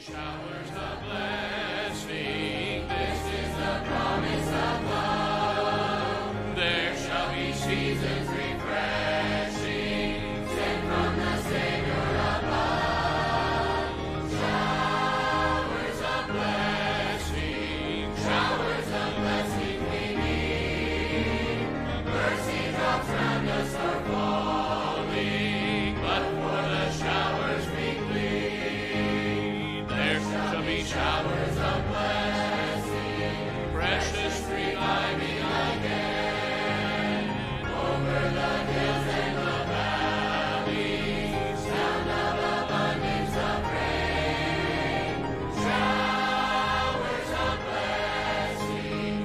Showers of blessing, this is the promise of love. There shall be seasons refreshing, sent from the Savior above. Showers of blessing we need. Mercy drops round us are falling, but for the showers we plead. There shall be showers of blessing, precious reviving again, over the hills and the valleys, sound of abundance of rain. Showers of blessing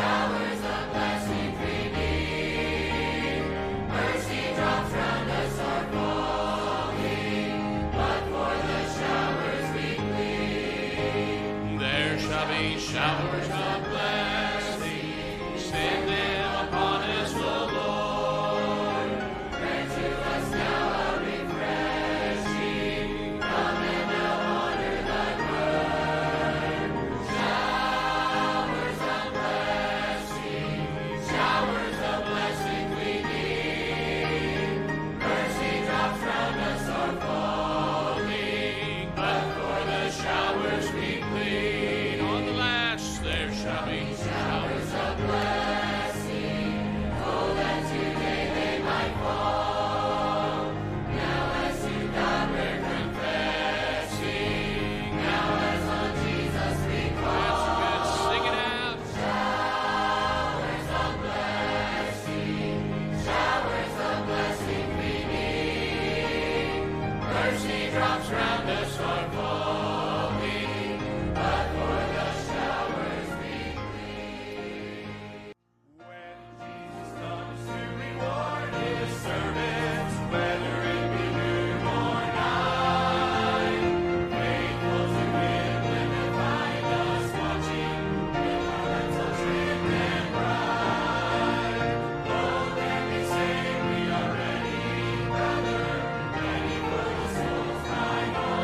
we need. Mercy drops round us are falling, but for the showers we plead. There shall be showers of blessing, send them upon us, O Lord. Grant to us now a refreshing, come and now honor thy word. Showers of blessing we need. Mercy drops round us are falling, but for the showers we plead. On the last there shall be showers of blessing, oh that today they might fall. Now as to God we're confessing, now as on Jesus we call. That's good. Sing it out. Showers of blessing we need. Mercy drops round us are falling, but for the showers we plead. When Jesus comes to reward his servants, whether it be noon or night, faithful to him when they find us watching, with hearts all trim and bright. Oh, then we say we are ready, brother, ready for the soul's crying out.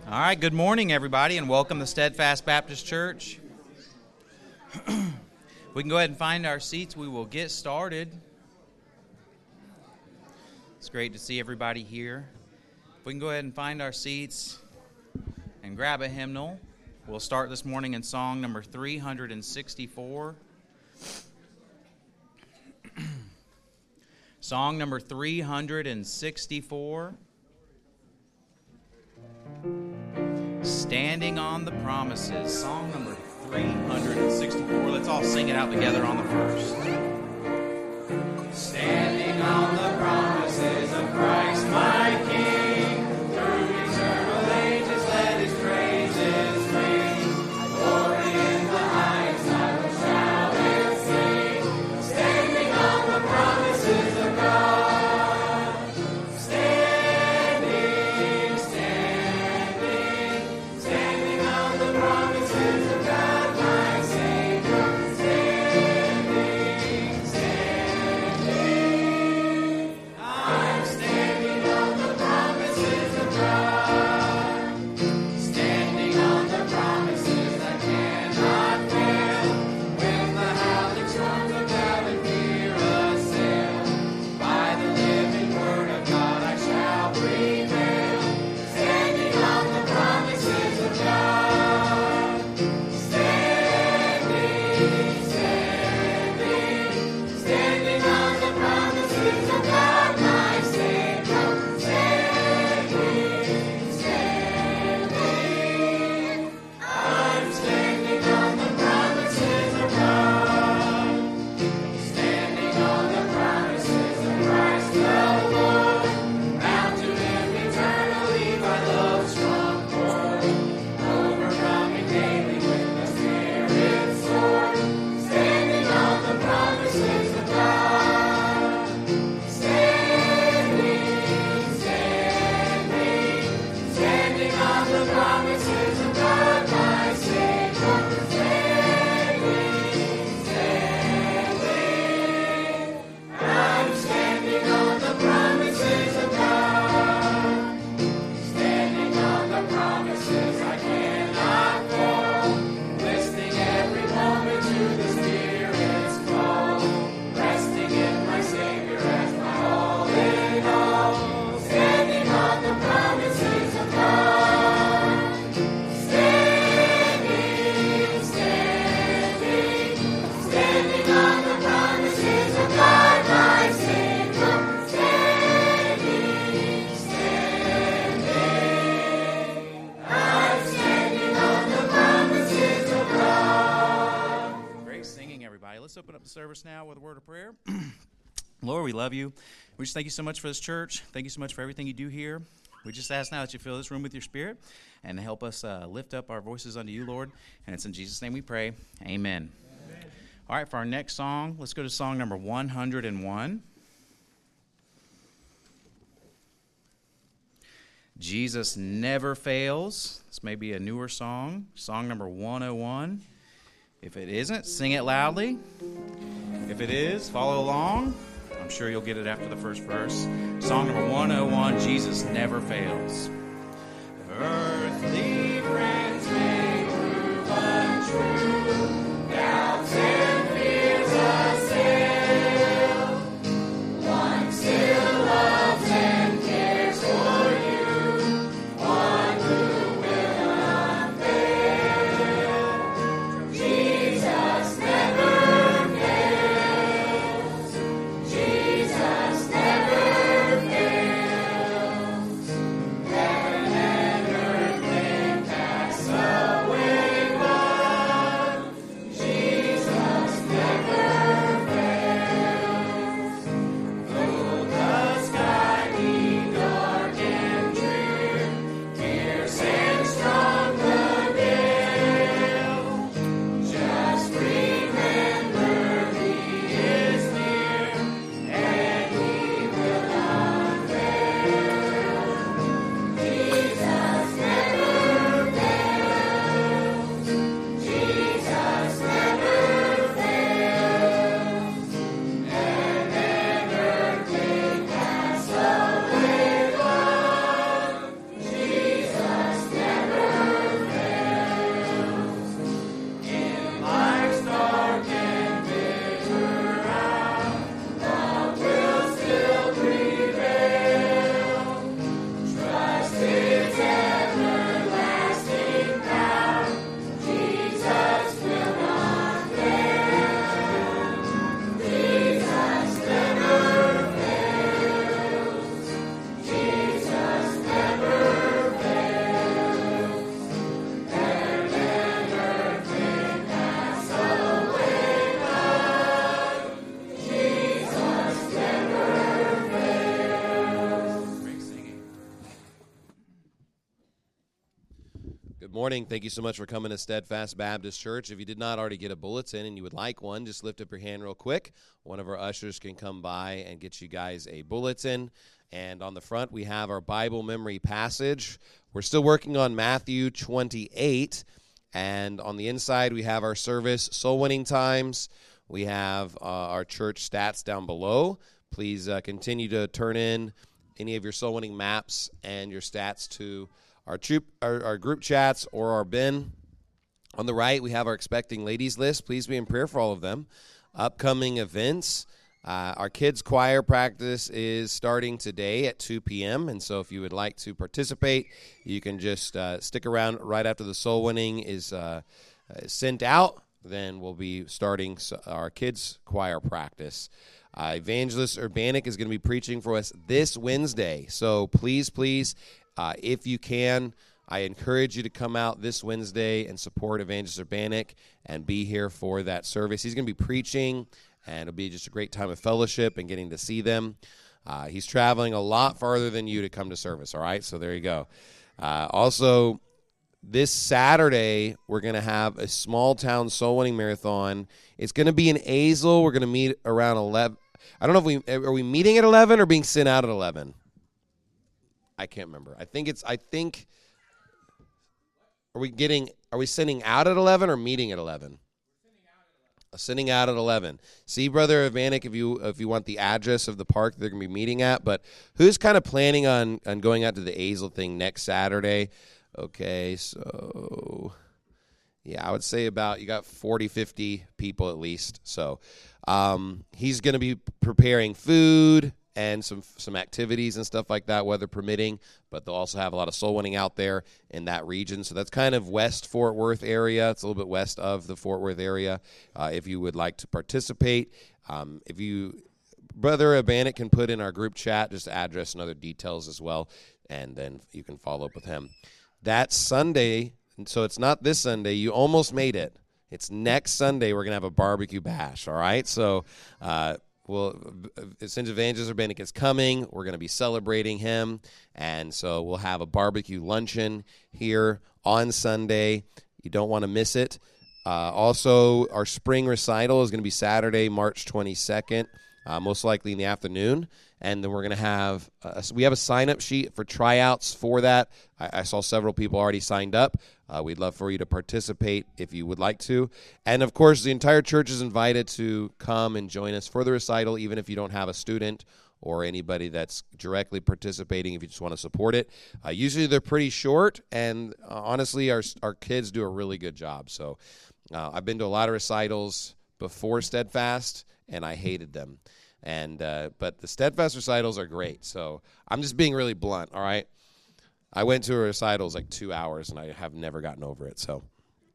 All right, good morning, everybody, and welcome to Steadfast Baptist Church. We can go ahead and find our seats. We will get started. It's great to see everybody here. We can go ahead and find our seats and grab a hymnal. We'll start this morning in song number 364. Song number 364. Standing on the Promises, song number 364. Let's all sing it out together on the first. Standing on the promises of Christ my King, through eternal ages let his praises ring. Glory in the highest I will shout and sing. Standing on the promises of God. Service now with a word of prayer. Lord, we love you. We just thank you so much for this church. Thank you so much for everything you do here. We just ask now that you fill this room with your spirit and help us lift up our voices unto you, Lord. And it's in Jesus' name we pray. Amen. All right, for our next song, let's go to song number 101. Jesus Never Fails. This may be a newer song, song number 101. If it isn't, sing it loudly. If it is, follow along. I'm sure you'll get it after the first verse. Song number 101, Jesus Never Fails. Earthly friends may prove untrue, doubts and fears assail. One still loves and cares for you, one who will unfail. Jesus never fails. Jesus never fails. morning. Thank you so much for coming to Steadfast Baptist Church. If you did not already get a bulletin and you would like one, just lift up your hand real quick. One of our ushers can come by and get you guys a bulletin. And on the front, we have our Bible memory passage. We're still working on Matthew 28. And on the inside, we have our service soul winning times. We have our church stats down below. Please continue to turn in any of your soul winning maps and your stats to our group chats or our bin. On the right, we have our expecting ladies list. Please be in prayer for all of them. Upcoming events. Our kids' choir practice is starting today at 2 p.m., and so if you would like to participate, you can just stick around right after the soul winning is sent out. Then we'll be starting our kids' choir practice. Evangelist Urbanik is going to be preaching for us this Wednesday, so please, if you can, I encourage you to come out this Wednesday and support Evangelist Urbanik and be here for that service. He's going to be preaching, and it'll be just a great time of fellowship and getting to see them. He's traveling a lot farther than you to come to service, all right? So there you go. Also, this Saturday, we're going to have a small-town soul-winning marathon. It's going to be in Azle. We're going to meet around 11. I don't know if are we meeting at 11 or being sent out at 11? I can't remember. I think are we sending out at 11 or meeting at 11? Sending out at 11. See, Brother Vanek, if you want the address of the park they're going to be meeting at, but who's kind of planning on going out to the Azle thing next Saturday? Okay, so yeah, I would say about you got 40, 50 people at least. So he's going to be preparing food and some activities and stuff like that, weather permitting, but they'll also have a lot of soul winning out there in that region. So that's kind of West Fort Worth area. It's a little bit west of the Fort Worth area. If you would like to participate, Brother Abanik can put in our group chat just address and other details as well, and then you can follow up with him. That Sunday, so it's not this Sunday, you almost made it. It's next Sunday we're going to have a barbecue bash, all right? So, since Evangelist Urbanik is coming, we're going to be celebrating him, and so we'll have a barbecue luncheon here on Sunday. You don't want to miss it. Also, our spring recital is going to be Saturday, March 22nd, most likely in the afternoon, and then we're going to have we have a sign-up sheet for tryouts for that. I saw several people already signed up. We'd love for you to participate if you would like to. And, of course, the entire church is invited to come and join us for the recital, even if you don't have a student or anybody that's directly participating, if you just want to support it. Usually they're pretty short, and honestly, our kids do a really good job. So I've been to a lot of recitals before Steadfast, and I hated them. But the Steadfast recitals are great. So I'm just being really blunt, all right? I went to a recital, it was like 2 hours, and I have never gotten over it. So,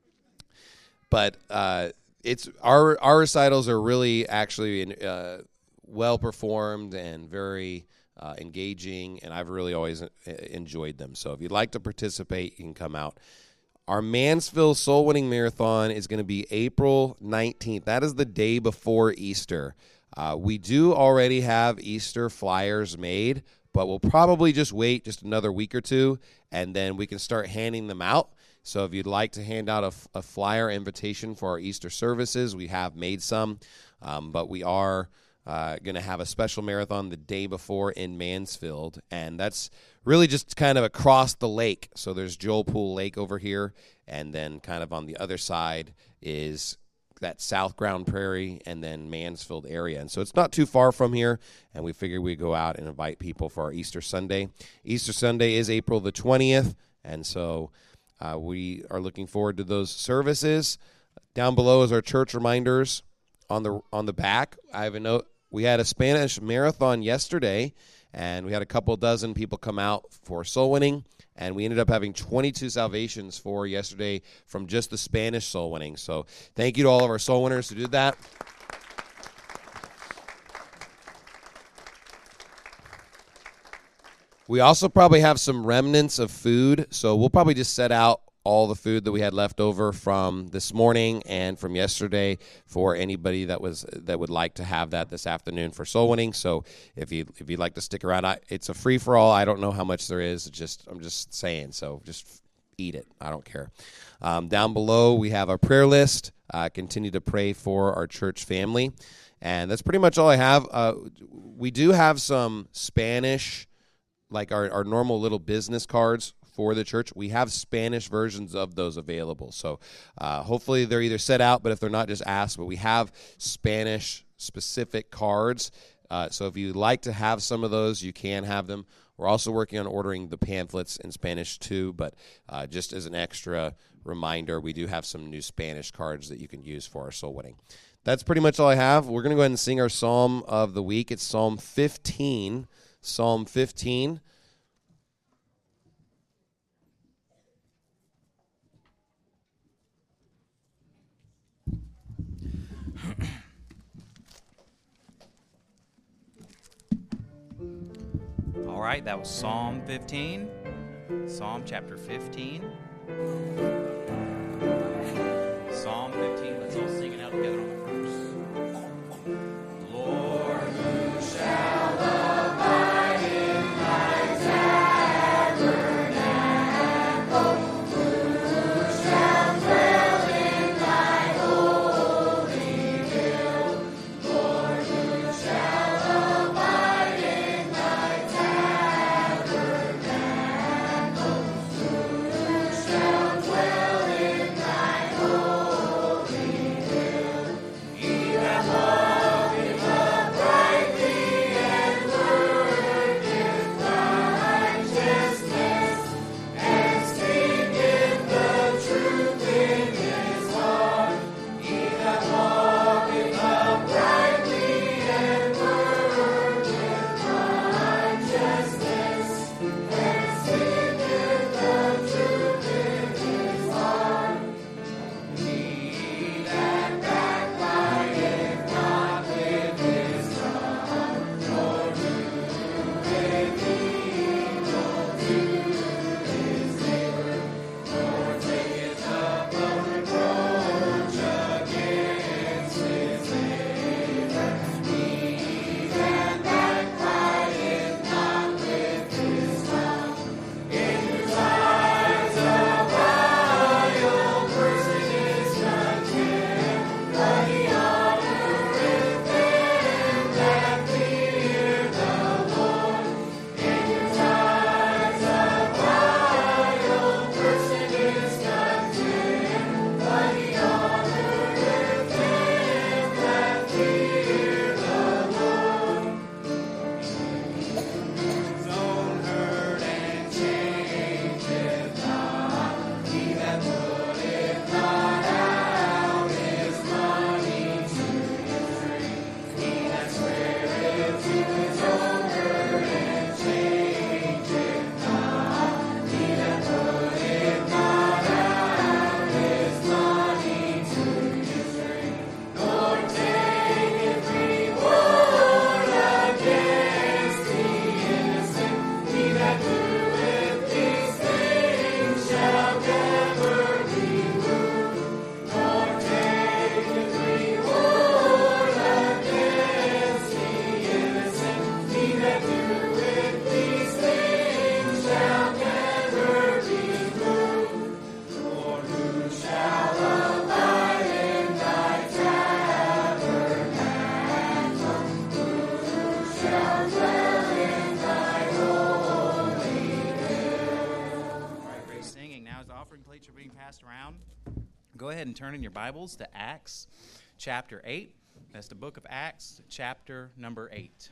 but it's our recitals are really actually well performed and very engaging, and I've really always enjoyed them. So if you'd like to participate, you can come out. Our Mansfield Soul Winning Marathon is going to be April 19th. That is the day before Easter. We do already have Easter flyers made, but we'll probably just wait just another week or two, and then we can start handing them out. So if you'd like to hand out a flyer invitation for our Easter services, we have made some, but we are going to have a special marathon the day before in Mansfield, and that's really just kind of across the lake. So there's Joel Pool Lake over here, and then kind of on the other side is that South Ground Prairie and then Mansfield area. And so it's not too far from here, and we figured we'd go out and invite people for our Easter Sunday. Easter Sunday is April the 20th, and so we are looking forward to those services. Down below is our church reminders on the back. I have a note. We had a Spanish marathon yesterday, and we had a couple dozen people come out for soul winning. And we ended up having 22 salvations for yesterday from just the Spanish soul winning. So thank you to all of our soul winners who did that. We also probably have some remnants of food. So we'll probably just set out all the food that we had left over from this morning and from yesterday for anybody that would like to have that this afternoon for soul winning. So if you'd like to stick around, it's a free for all. I don't know how much there is. I'm just saying. So just eat it. I don't care. Down below, we have our prayer list. Continue to pray for our church family. And that's pretty much all I have. We do have some Spanish, like our normal little business cards for the church. We have Spanish versions of those available. So hopefully they're either set out, but if they're not, just ask. But we have Spanish-specific cards. So if you'd like to have some of those, you can have them. We're also working on ordering the pamphlets in Spanish too, but just as an extra reminder, we do have some new Spanish cards that you can use for our soul winning. That's pretty much all I have. We're going to go ahead and sing our Psalm of the week. It's Psalm 15. Psalm 15. All right, that was Psalm 15. Psalm chapter 15. Psalm 15. Let's all sing it out together on the verse. Lord, who shall abide in thy tabernacle? Who shall dwell in thy holy hill? Lord, who shall abide in thy tabernacle? Who shall dwell in thy holy hill? He that walketh uprightly and worketh righteousness, and speaketh the truth in his heart. He that walketh uprightly and worketh righteousness, and speaketh the truth in his heart. He that backbiteth not with his tongue, nor doeth evil to his neighbor, nor taketh up a reproach against his neighbor. He that backbiteth not with his tongue, in whose eyes a vile person is contemned, but he honoreth them that fear the Lord. In whose eyes a vile person is contemned, but he honoreth them that fear the Lord. His own hurt and changeth not. He that putteth not out his money to usury. He that sweareth to his own hurt and changeth not. He that putteth not out his money to usury, nor taketh reward against the innocent. He that doeth these things shall never be moved, nor taketh reward against the innocent. He that doeth these things shall never be moved. Lord, who shall abide in thy tabernacle? Who shall dwell in thy holy hill? All right, great singing. Now as the offering plates are being passed around, go ahead and turn in your Bibles to Acts chapter 8. That's the book of Acts, chapter number 8.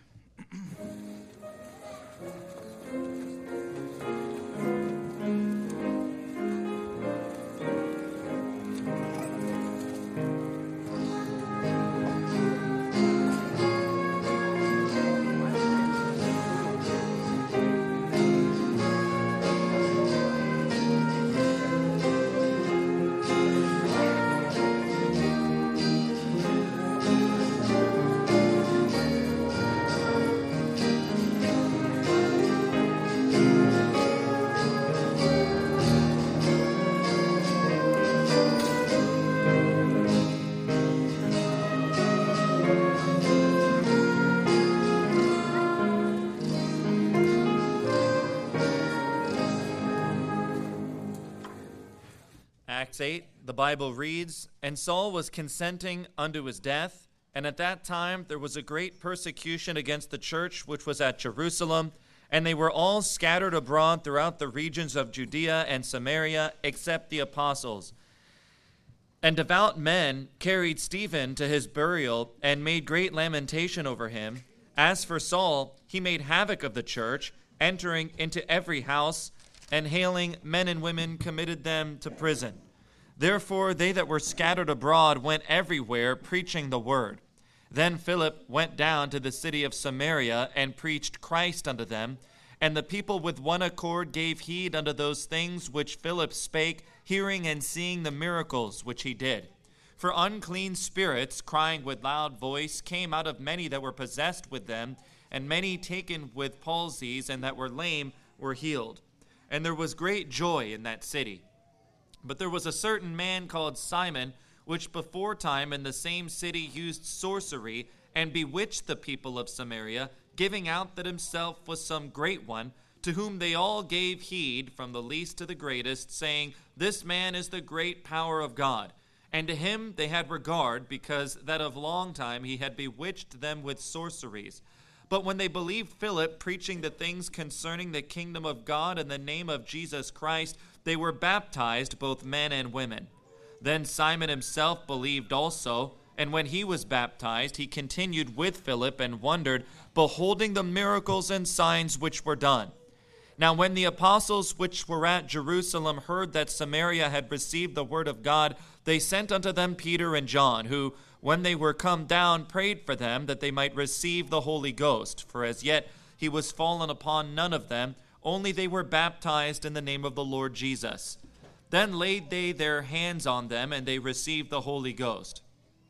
Acts 8, the Bible reads, "And Saul was consenting unto his death, and at that time there was a great persecution against the church which was at Jerusalem, and they were all scattered abroad throughout the regions of Judea and Samaria, except the apostles. And devout men carried Stephen to his burial and made great lamentation over him. As for Saul, he made havoc of the church, entering into every house, and hailing men and women committed them to prison. Therefore they that were scattered abroad went everywhere preaching the word. Then Philip went down to the city of Samaria and preached Christ unto them. And the people with one accord gave heed unto those things which Philip spake, hearing and seeing the miracles which he did. For unclean spirits, crying with loud voice, came out of many that were possessed with them, and many taken with palsies and that were lame were healed. And there was great joy in that city. But there was a certain man called Simon, which before time in the same city used sorcery, and bewitched the people of Samaria, giving out that himself was some great one, to whom they all gave heed, from the least to the greatest, saying, This man is the great power of God. And to him they had regard, because that of long time he had bewitched them with sorceries. But when they believed Philip preaching the things concerning the kingdom of God in the name of Jesus Christ, they were baptized, both men and women. Then Simon himself believed also, and when he was baptized, he continued with Philip and wondered, beholding the miracles and signs which were done. Now when the apostles which were at Jerusalem heard that Samaria had received the word of God, they sent unto them Peter and John, who, when they were come down, prayed for them that they might receive the Holy Ghost. For as yet he was fallen upon none of them, only they were baptized in the name of the Lord Jesus. Then laid they their hands on them, and they received the Holy Ghost.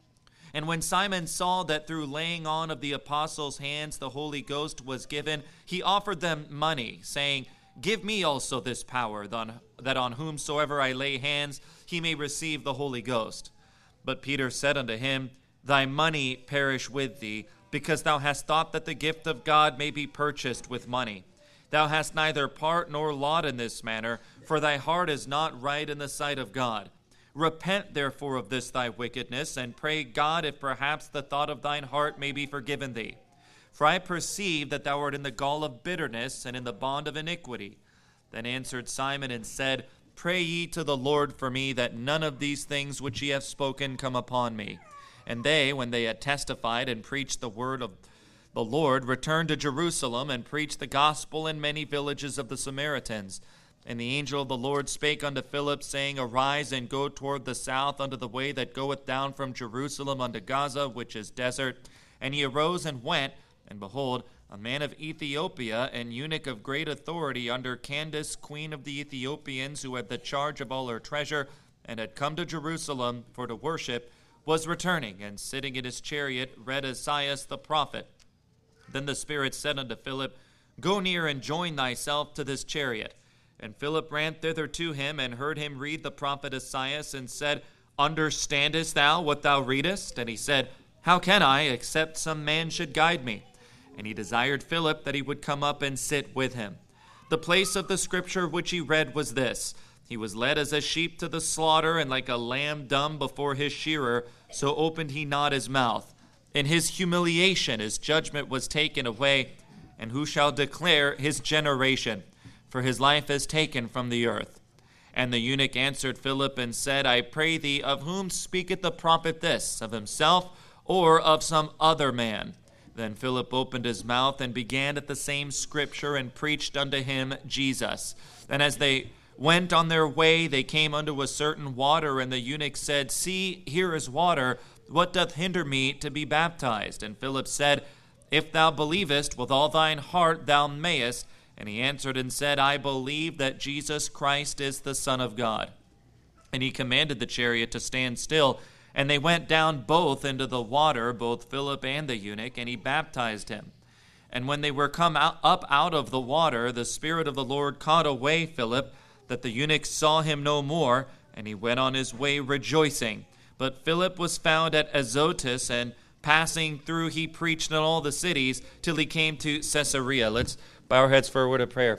And when Simon saw that through laying on of the apostles' hands the Holy Ghost was given, he offered them money, saying, Give me also this power, that on whomsoever I lay hands he may receive the Holy Ghost. But Peter said unto him, Thy money perish with thee, because thou hast thought that the gift of God may be purchased with money. Thou hast neither part nor lot in this manner, for thy heart is not right in the sight of God. Repent therefore of this thy wickedness, and pray God if perhaps the thought of thine heart may be forgiven thee. For I perceive that thou art in the gall of bitterness and in the bond of iniquity. Then answered Simon and said, Pray ye to the Lord for me, that none of these things which ye have spoken come upon me. And they, when they had testified and preached the word of the Lord, returned to Jerusalem and preached the gospel in many villages of the Samaritans. And the angel of the Lord spake unto Philip, saying, Arise and go toward the south unto the way that goeth down from Jerusalem unto Gaza, which is desert. And he arose and went, and behold, a man of Ethiopia, an eunuch of great authority under Candace, queen of the Ethiopians, who had the charge of all her treasure, and had come to Jerusalem for to worship, was returning, and sitting in his chariot read Esaias the prophet. Then the Spirit said unto Philip, Go near and join thyself to this chariot. And Philip ran thither to him, and heard him read the prophet Esaias, and said, Understandest thou what thou readest? And he said, How can I, except some man should guide me? And he desired Philip that he would come up and sit with him. The place of the scripture which he read was this: He was led as a sheep to the slaughter, and like a lamb dumb before his shearer, so opened he not his mouth. In his humiliation his judgment was taken away, and who shall declare his generation? For his life is taken from the earth. And the eunuch answered Philip and said, I pray thee, of whom speaketh the prophet this, of himself or of some other man? Then Philip opened his mouth and began at the same scripture and preached unto him Jesus. And as they went on their way, they came unto a certain water, and the eunuch said, See, here is water. What doth hinder me to be baptized? And Philip said, If thou believest with all thine heart, thou mayest. And he answered and said, I believe that Jesus Christ is the Son of God. And he commanded the chariot to stand still. And they went down both into the water, both Philip and the eunuch, and he baptized him. And when they were come up out of the water, the Spirit of the Lord caught away Philip, that the eunuch saw him no more, and he went on his way rejoicing. But Philip was found at Azotus, and passing through he preached in all the cities, till he came to Caesarea. Let's bow our heads for a word of prayer.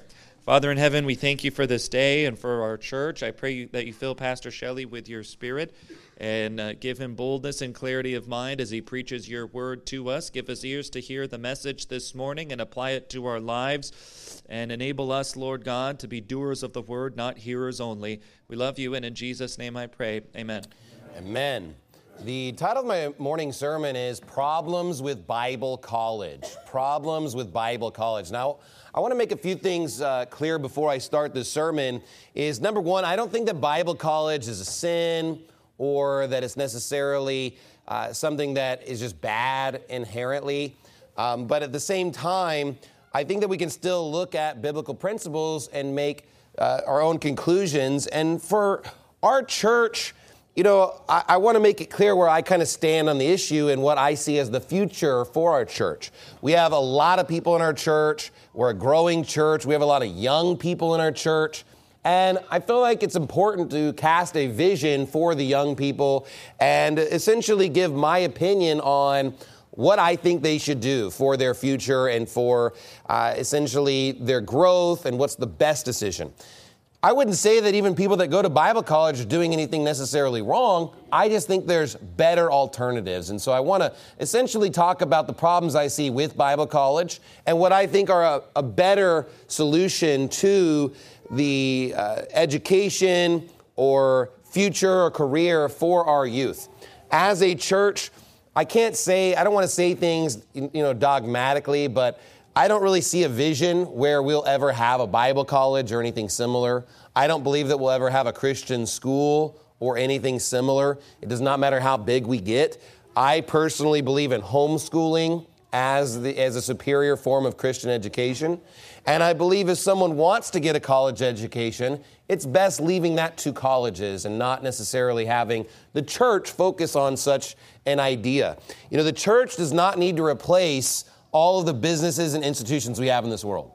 Father in heaven, we thank you for this day and for our church. I pray that you fill Pastor Shelley with your spirit and give him boldness and clarity of mind as he preaches your word to us. Give us ears to hear the message this morning and apply it to our lives, and enable us, Lord God, to be doers of the word, not hearers only. We love you, and in Jesus' name I pray. Amen. Amen. The title of my morning sermon is Problems with Bible College. Problems with Bible College. Now, I want to make a few things clear before I start this sermon. Is number one, I don't think that Bible college is a sin or that it's necessarily something that is just bad inherently. But at the same time, I think that we can still look at biblical principles and make our own conclusions. And for our church, you know, I want to make it clear where I kind of stand on the issue and what I see as the future for our church. We have a lot of people in our church. We're a growing church. We have a lot of young people in our church. And I feel like it's important to cast a vision for the young people and essentially give my opinion on what I think they should do for their future and for essentially their growth and what's the best decision. I wouldn't say that even people that go to Bible college are doing anything necessarily wrong. I just think there's better alternatives. And so I want to essentially talk about the problems I see with Bible college and what I think are a better solution to the education or future or career for our youth. As a church, I don't want to say things, dogmatically, but I don't really see a vision where we'll ever have a Bible college or anything similar. I don't believe that we'll ever have a Christian school or anything similar. It does not matter how big we get. I personally believe in homeschooling as a superior form of Christian education. And I believe if someone wants to get a college education, it's best leaving that to colleges and not necessarily having the church focus on such an idea. You know, the church does not need to replace all of the businesses and institutions we have in this world.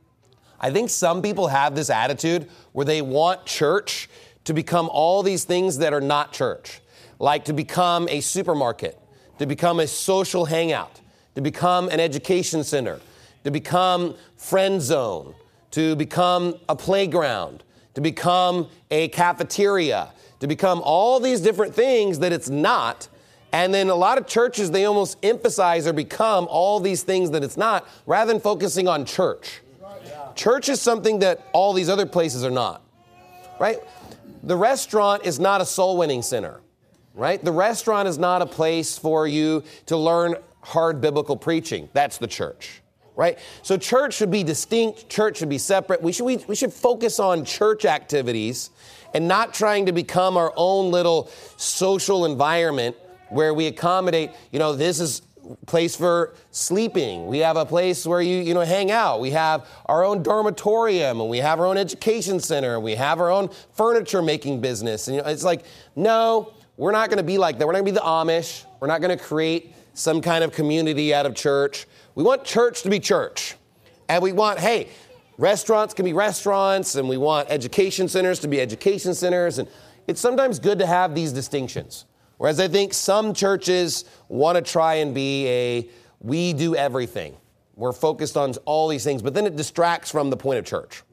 I think some people have this attitude where they want church to become all these things that are not church, like to become a supermarket, to become a social hangout, to become an education center, to become friend zone, to become a playground, to become a cafeteria, to become all these different things that it's not. And then a lot of churches, they almost emphasize or become all these things that it's not, rather than focusing on church. Church is something that all these other places are not, right? The restaurant is not a soul-winning center, right? The restaurant is not a place for you to learn hard biblical preaching. That's the church, right? So church should be distinct. Church should be separate. We should focus on church activities and not trying to become our own little social environment where we accommodate, this is a place for sleeping. We have a place where you hang out. We have our own dormitorium, and we have our own education center, and we have our own furniture making business. And it's like, no, we're not going to be like that. We're not going to be the Amish. We're not going to create some kind of community out of church. We want church to be church. And we want, restaurants can be restaurants, and we want education centers to be education centers. And it's sometimes good to have these distinctions. Whereas I think some churches want to try and be we do everything. We're focused on all these things, but then it distracts from the point of church.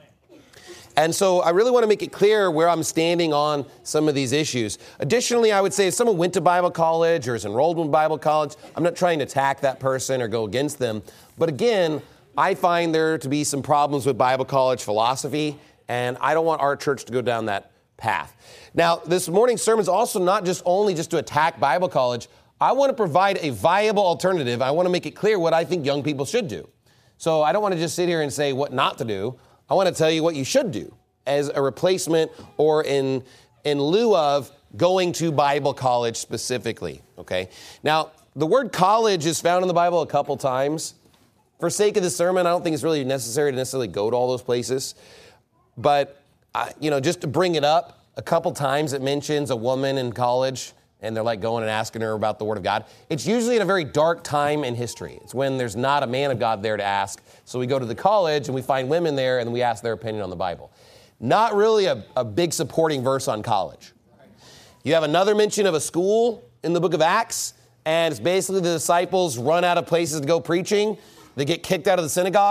And so I really want to make it clear where I'm standing on some of these issues. Additionally, I would say if someone went to Bible college or is enrolled in Bible college, I'm not trying to attack that person or go against them. But again, I find there to be some problems with Bible college philosophy, and I don't want our church to go down that path. Now, this morning's sermon is also not just to attack Bible college. I want to provide a viable alternative. I want to make it clear what I think young people should do. So I don't want to just sit here and say what not to do. I want to tell you what you should do as a replacement or in lieu of going to Bible college specifically, okay? Now, the word college is found in the Bible a couple times. For sake of the sermon, I don't think it's really necessary to necessarily go to all those places. But just to bring it up, a couple times it mentions a woman in college, and they're like going and asking her about the Word of God. It's usually in a very dark time in history. It's when there's not a man of God there to ask. So we go to the college, and we find women there, and we ask their opinion on the Bible. Not really a big supporting verse on college. You have another mention of a school in the book of Acts, and it's basically the disciples run out of places to go preaching. They get kicked out of the synagogue,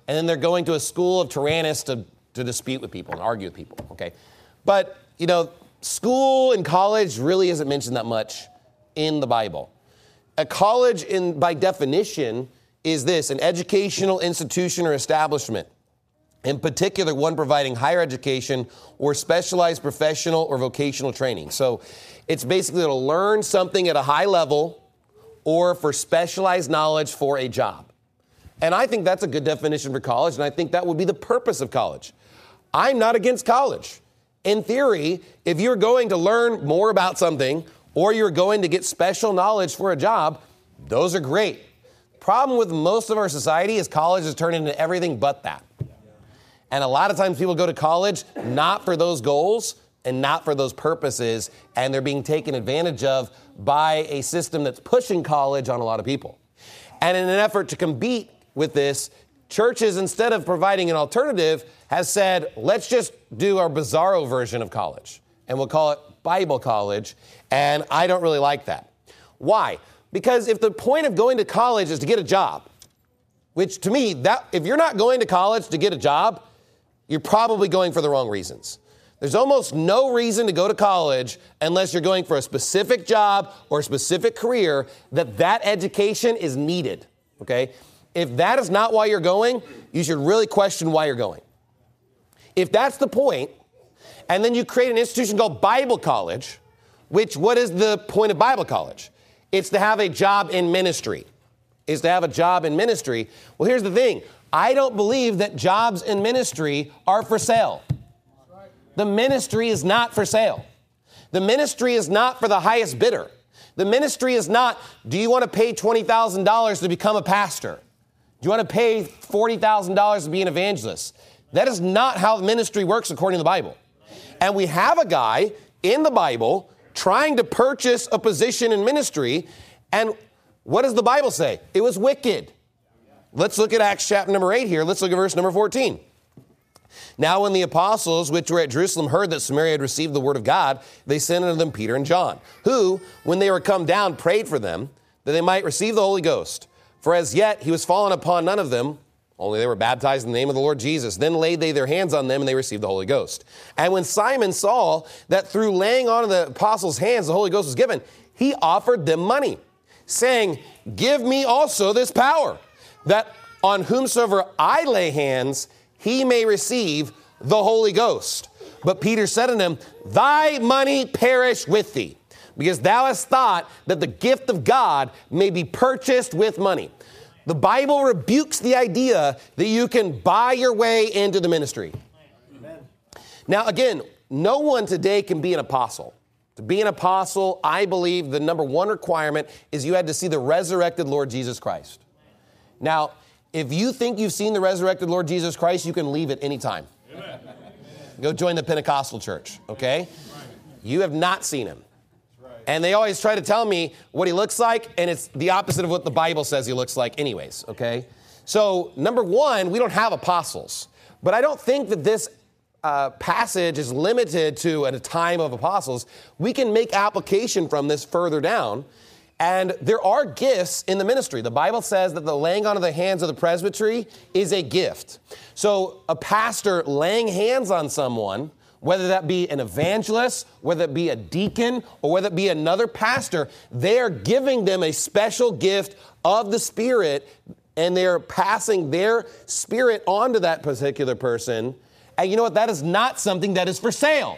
and then they're going to a school of Tyrannus to dispute with people and argue with people, okay? But, school and college really isn't mentioned that much in the Bible. A college, by definition, is this: an educational institution or establishment, in particular one providing higher education or specialized professional or vocational training. So it's basically to learn something at a high level or for specialized knowledge for a job. And I think that's a good definition for college, and I think that would be the purpose of college. I'm not against college. In theory, if you're going to learn more about something or you're going to get special knowledge for a job, those are great. Problem with most of our society is college has turned into everything but that. And a lot of times people go to college not for those goals and not for those purposes, and they're being taken advantage of by a system that's pushing college on a lot of people. And in an effort to compete with this, churches, instead of providing an alternative, has said, let's just do our bizarro version of college, and we'll call it Bible college, and I don't really like that. Why? Because if the point of going to college is to get a job, which to me, if you're not going to college to get a job, you're probably going for the wrong reasons. There's almost no reason to go to college unless you're going for a specific job or a specific career that education is needed, okay? If that is not why you're going, you should really question why you're going. If that's the point, and then you create an institution called Bible college, what is the point of Bible college? It's to have a job in ministry. Well, here's the thing. I don't believe that jobs in ministry are for sale. The ministry is not for sale. The ministry is not for the highest bidder. The ministry is not, do you want to pay $20,000 to become a pastor? Do you want to pay $40,000 to be an evangelist? That is not how ministry works according to the Bible. And we have a guy in the Bible trying to purchase a position in ministry, and what does the Bible say? It was wicked. Let's look at Acts chapter number 8 here. Let's look at verse number 14. Now when the apostles which were at Jerusalem heard that Samaria had received the word of God, they sent unto them Peter and John, who, when they were come down, prayed for them, that they might receive the Holy Ghost. For as yet he was fallen upon none of them, only they were baptized in the name of the Lord Jesus. Then laid they their hands on them, and they received the Holy Ghost. And when Simon saw that through laying on of the apostles' hands the Holy Ghost was given, he offered them money, saying, give me also this power, that on whomsoever I lay hands, he may receive the Holy Ghost. But Peter said unto him, thy money perish with thee, because thou hast thought that the gift of God may be purchased with money. The Bible rebukes the idea that you can buy your way into the ministry. Amen. Now, again, no one today can be an apostle. To be an apostle, I believe the number one requirement is you had to see the resurrected Lord Jesus Christ. Now, if you think you've seen the resurrected Lord Jesus Christ, you can leave at any time. Amen. Go join the Pentecostal church, okay? You have not seen him. And they always try to tell me what he looks like, and it's the opposite of what the Bible says he looks like anyways, okay? So, number one, we don't have apostles. But I don't think that this passage is limited to a time of apostles. We can make application from this further down. And there are gifts in the ministry. The Bible says that the laying on of the hands of the presbytery is a gift. So a pastor laying hands on someone, whether that be an evangelist, whether it be a deacon, or whether it be another pastor, they are giving them a special gift of the Spirit, and they're passing their spirit on to that particular person. And you know what? That is not something that is for sale.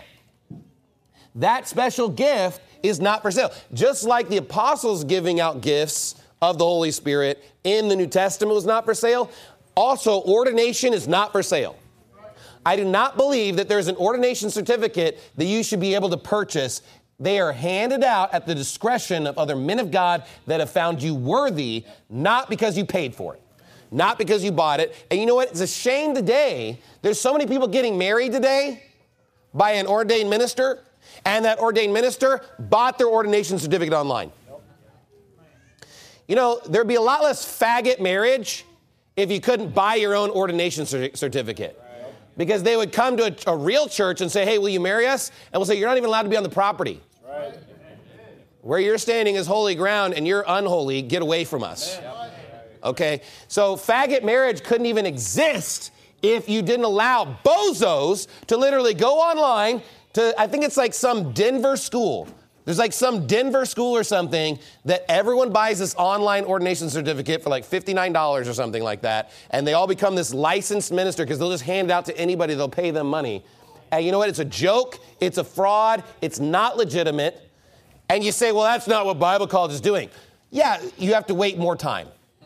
That special gift is not for sale. Just like the apostles giving out gifts of the Holy Spirit in the New Testament was not for sale, also ordination is not for sale. I do not believe that there's an ordination certificate that you should be able to purchase. They are handed out at the discretion of other men of God that have found you worthy, not because you paid for it, not because you bought it. And you know what? It's a shame today. There's so many people getting married today by an ordained minister, and that ordained minister bought their ordination certificate online. You know, there'd be a lot less faggot marriage if you couldn't buy your own ordination certificate. Because they would come to a real church and say, hey, will you marry us? And we'll say, you're not even allowed to be on the property. Right. Where you're standing is holy ground and you're unholy. Get away from us. Okay? So faggot marriage couldn't even exist if you didn't allow bozos to literally go online to, I think it's like some Denver school. There's like some Denver school or something that everyone buys this online ordination certificate for like $59 or something like that. And they all become this licensed minister because they'll just hand it out to anybody. They'll pay them money. And you know what? It's a joke. It's a fraud. It's not legitimate. And you say, well, that's not what Bible college is doing. Yeah, you have to wait more time.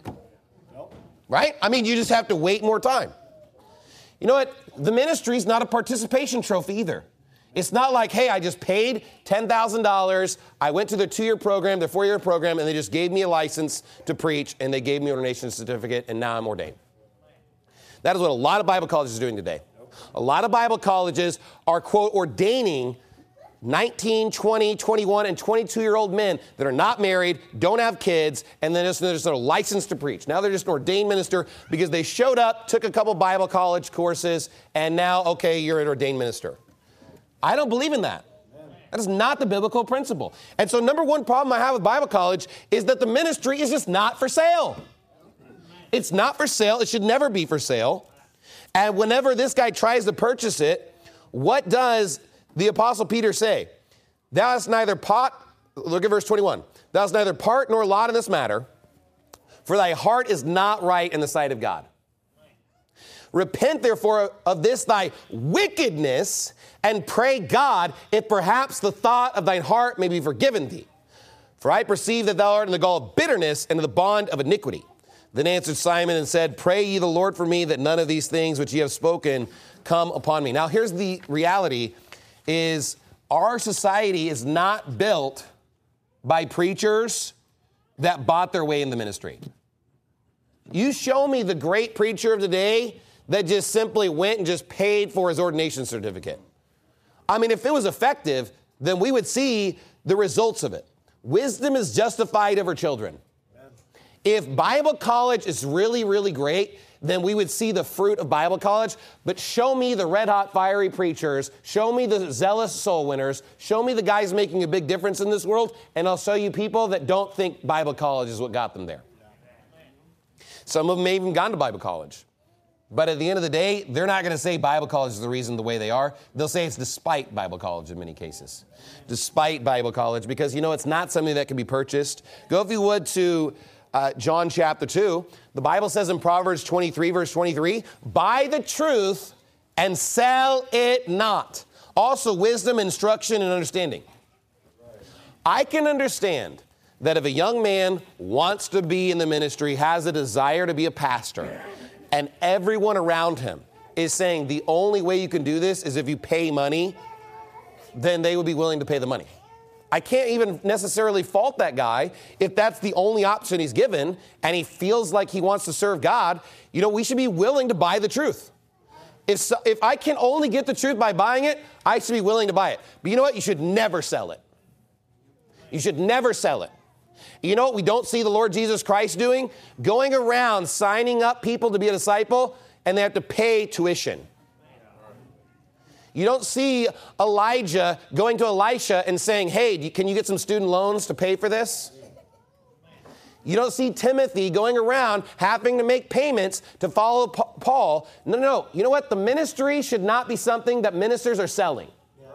Right? I mean, you just have to wait more time. You know what? The ministry is not a participation trophy either. It's not like, hey, I just paid $10,000. I went to their 2-year program, their 4-year program, and they just gave me a license to preach, and they gave me an ordination certificate, and now I'm ordained. That is what a lot of Bible colleges are doing today. A lot of Bible colleges are, quote, ordaining 19, 20, 21, and 22-year-old men that are not married, don't have kids, and then they're just licensed to preach. Now they're just an ordained minister because they showed up, took a couple Bible college courses, and now, okay, you're an ordained minister. I don't believe in that. That is not the biblical principle. And so number one problem I have with Bible college is that the ministry is just not for sale. It's not for sale. It should never be for sale. And whenever this guy tries to purchase it, what does the Apostle Peter say? Thou hast neither look at verse 21. Thou hast neither part nor lot in this matter, for thy heart is not right in the sight of God. Repent, therefore, of this thy wickedness, and pray God, if perhaps the thought of thine heart may be forgiven thee. For I perceive that thou art in the gall of bitterness and in the bond of iniquity. Then answered Simon and said, Pray ye the Lord for me, that none of these things which ye have spoken come upon me. Now, here's the reality, is our society is not built by preachers that bought their way in the ministry. You show me the great preacher of today that just simply went and just paid for his ordination certificate. I mean, if it was effective, then we would see the results of it. Wisdom is justified over children. If Bible college is really, really great, then we would see the fruit of Bible college. But show me the red-hot, fiery preachers. Show me the zealous soul winners. Show me the guys making a big difference in this world, and I'll show you people that don't think Bible college is what got them there. Some of them may even gone to Bible college. But at the end of the day, they're not going to say Bible college is the reason the way they are. They'll say it's despite Bible college in many cases. Despite Bible college, because, you know, it's not something that can be purchased. Go, if you would, to John chapter 2. The Bible says in Proverbs 23, verse 23, buy the truth and sell it not. Also, wisdom, instruction, and understanding. I can understand that if a young man wants to be in the ministry, has a desire to be a pastor, and everyone around him is saying the only way you can do this is if you pay money, then they would be willing to pay the money. I can't even necessarily fault that guy if that's the only option he's given and he feels like he wants to serve God. You know, we should be willing to buy the truth. If I can only get the truth by buying it, I should be willing to buy it. But you know what? You should never sell it. You should never sell it. You know what we don't see the Lord Jesus Christ doing? Going around signing up people to be a disciple, and they have to pay tuition. You don't see Elijah going to Elisha and saying, hey, can you get some student loans to pay for this? You don't see Timothy going around having to make payments to follow Paul. No. You know what? The ministry should not be something that ministers are selling.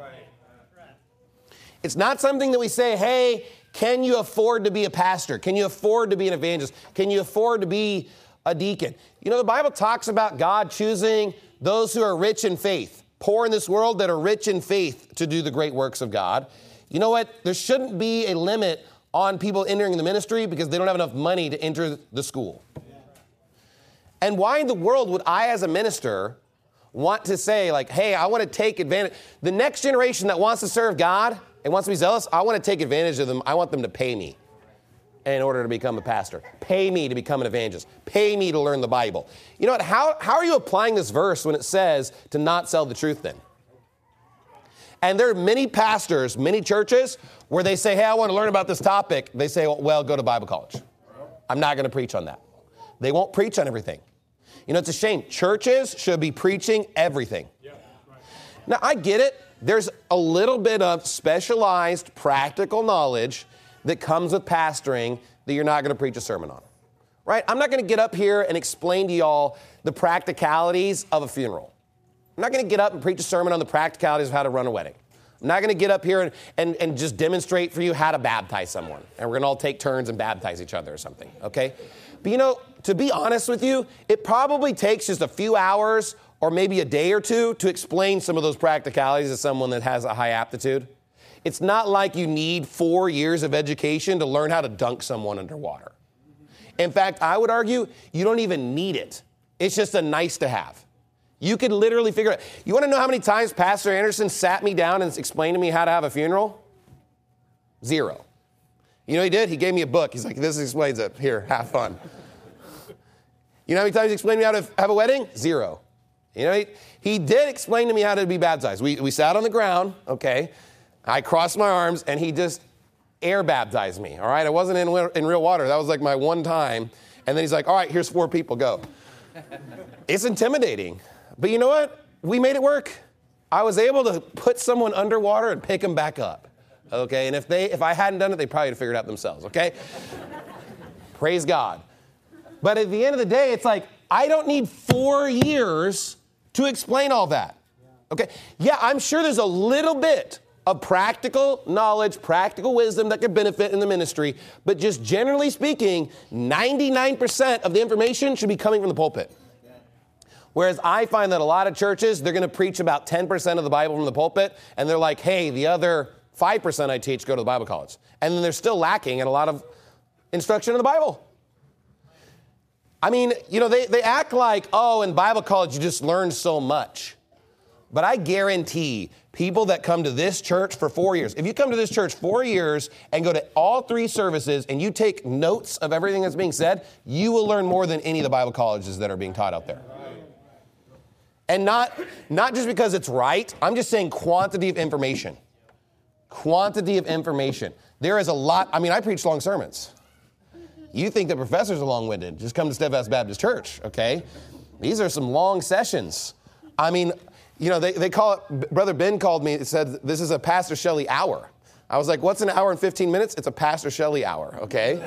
It's not something that we say, hey, can you afford to be a pastor? Can you afford to be an evangelist? Can you afford to be a deacon? You know, the Bible talks about God choosing those who are rich in faith, poor in this world that are rich in faith to do the great works of God. You know what? There shouldn't be a limit on people entering the ministry because they don't have enough money to enter the school. And why in the world would I, as a minister, want to say, like, hey, I want to take advantage. The next generation that wants to serve God and wants to be zealous, I want to take advantage of them. I want them to pay me in order to become a pastor. Pay me to become an evangelist. Pay me to learn the Bible. You know what? How are you applying this verse when it says to not sell the truth then? And there are many pastors, many churches, where they say, hey, I want to learn about this topic. They say, well, go to Bible college. I'm not going to preach on that. They won't preach on everything. You know, it's a shame. Churches should be preaching everything. Now, I get it. There's a little bit of specialized practical knowledge that comes with pastoring that you're not going to preach a sermon on. right? I'm not going to get up here and explain to y'all the practicalities of a funeral. I'm not going to get up and preach a sermon on the practicalities of how to run a wedding. I'm not going to get up here and just demonstrate for you how to baptize someone. And we're going to all take turns and baptize each other or something, okay? But to be honest with you, it probably takes just a few hours or maybe a day or two to explain some of those practicalities to someone that has a high aptitude. It's not like you need 4 years of education to learn how to dunk someone underwater. In fact, I would argue you don't even need it. It's just a nice to have. You could literally figure it out. You want to know how many times Pastor Anderson sat me down and explained to me how to have a funeral? 0. You know what he did? He gave me a book. He's like, this explains it. Here, have fun. You know how many times he explained to me how to have a wedding? 0. He did explain to me how to be baptized. We sat on the ground, okay? I crossed my arms, and he just air baptized me, all right? I wasn't in real water. That was like my one time. And then he's like, all right, here's 4 people, go. It's intimidating. But you know what? We made it work. I was able to put someone underwater and pick them back up, okay? And if I hadn't done it, they probably would have figured it out themselves, okay? Praise God. But at the end of the day, it's like, I don't need 4 years to explain all that, okay? Yeah, I'm sure there's a little bit of practical knowledge, practical wisdom that could benefit in the ministry, but just generally speaking, 99% of the information should be coming from the pulpit. Whereas I find that a lot of churches, they're going to preach about 10% of the Bible from the pulpit, and they're like, hey, the other 5% I teach go to the Bible college. And then they're still lacking in a lot of instruction in the Bible. I mean, they act like, oh, in Bible college, you just learn so much. But I guarantee people that come to this church for 4 years, if you come to this church 4 years and go to all 3 services and you take notes of everything that's being said, you will learn more than any of the Bible colleges that are being taught out there. And not just because it's right. I'm just saying quantity of information. Quantity of information. There is a lot. I mean, I preach long sermons. You think that professors are long-winded. Just come to Steadfast Baptist Church, okay? These are some long sessions. I mean, they call it, Brother Ben called me and said, this is a Pastor Shelley hour. I was like, what's an hour and 15 minutes? It's a Pastor Shelley hour, okay?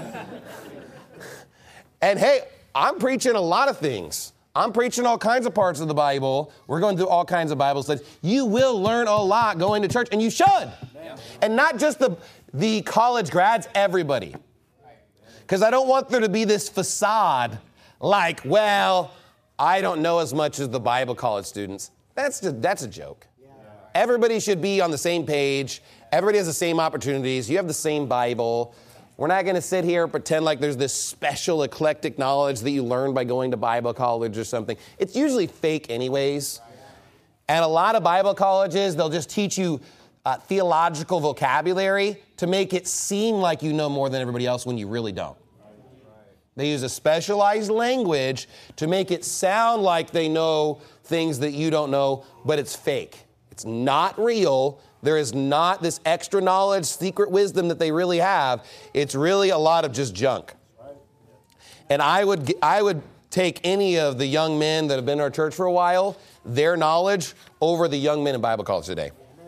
And hey, I'm preaching a lot of things. I'm preaching all kinds of parts of the Bible. We're going through all kinds of Bible studies. You will learn a lot going to church, and you should. Yeah. And not just the college grads, everybody. Because I don't want there to be this facade like, well, I don't know as much as the Bible college students. That's a joke. Yeah. Everybody should be on the same page. Everybody has the same opportunities. You have the same Bible. We're not going to sit here and pretend like there's this special eclectic knowledge that you learn by going to Bible college or something. It's usually fake anyways. And a lot of Bible colleges, they'll just teach you theological vocabulary to make it seem like you know more than everybody else when you really don't. They use a specialized language to make it sound like they know things that you don't know, but it's fake. It's not real. There is not this extra knowledge, secret wisdom that they really have. It's really a lot of just junk. And I would take any of the young men that have been in our church for a while, their knowledge over the young men in Bible college today.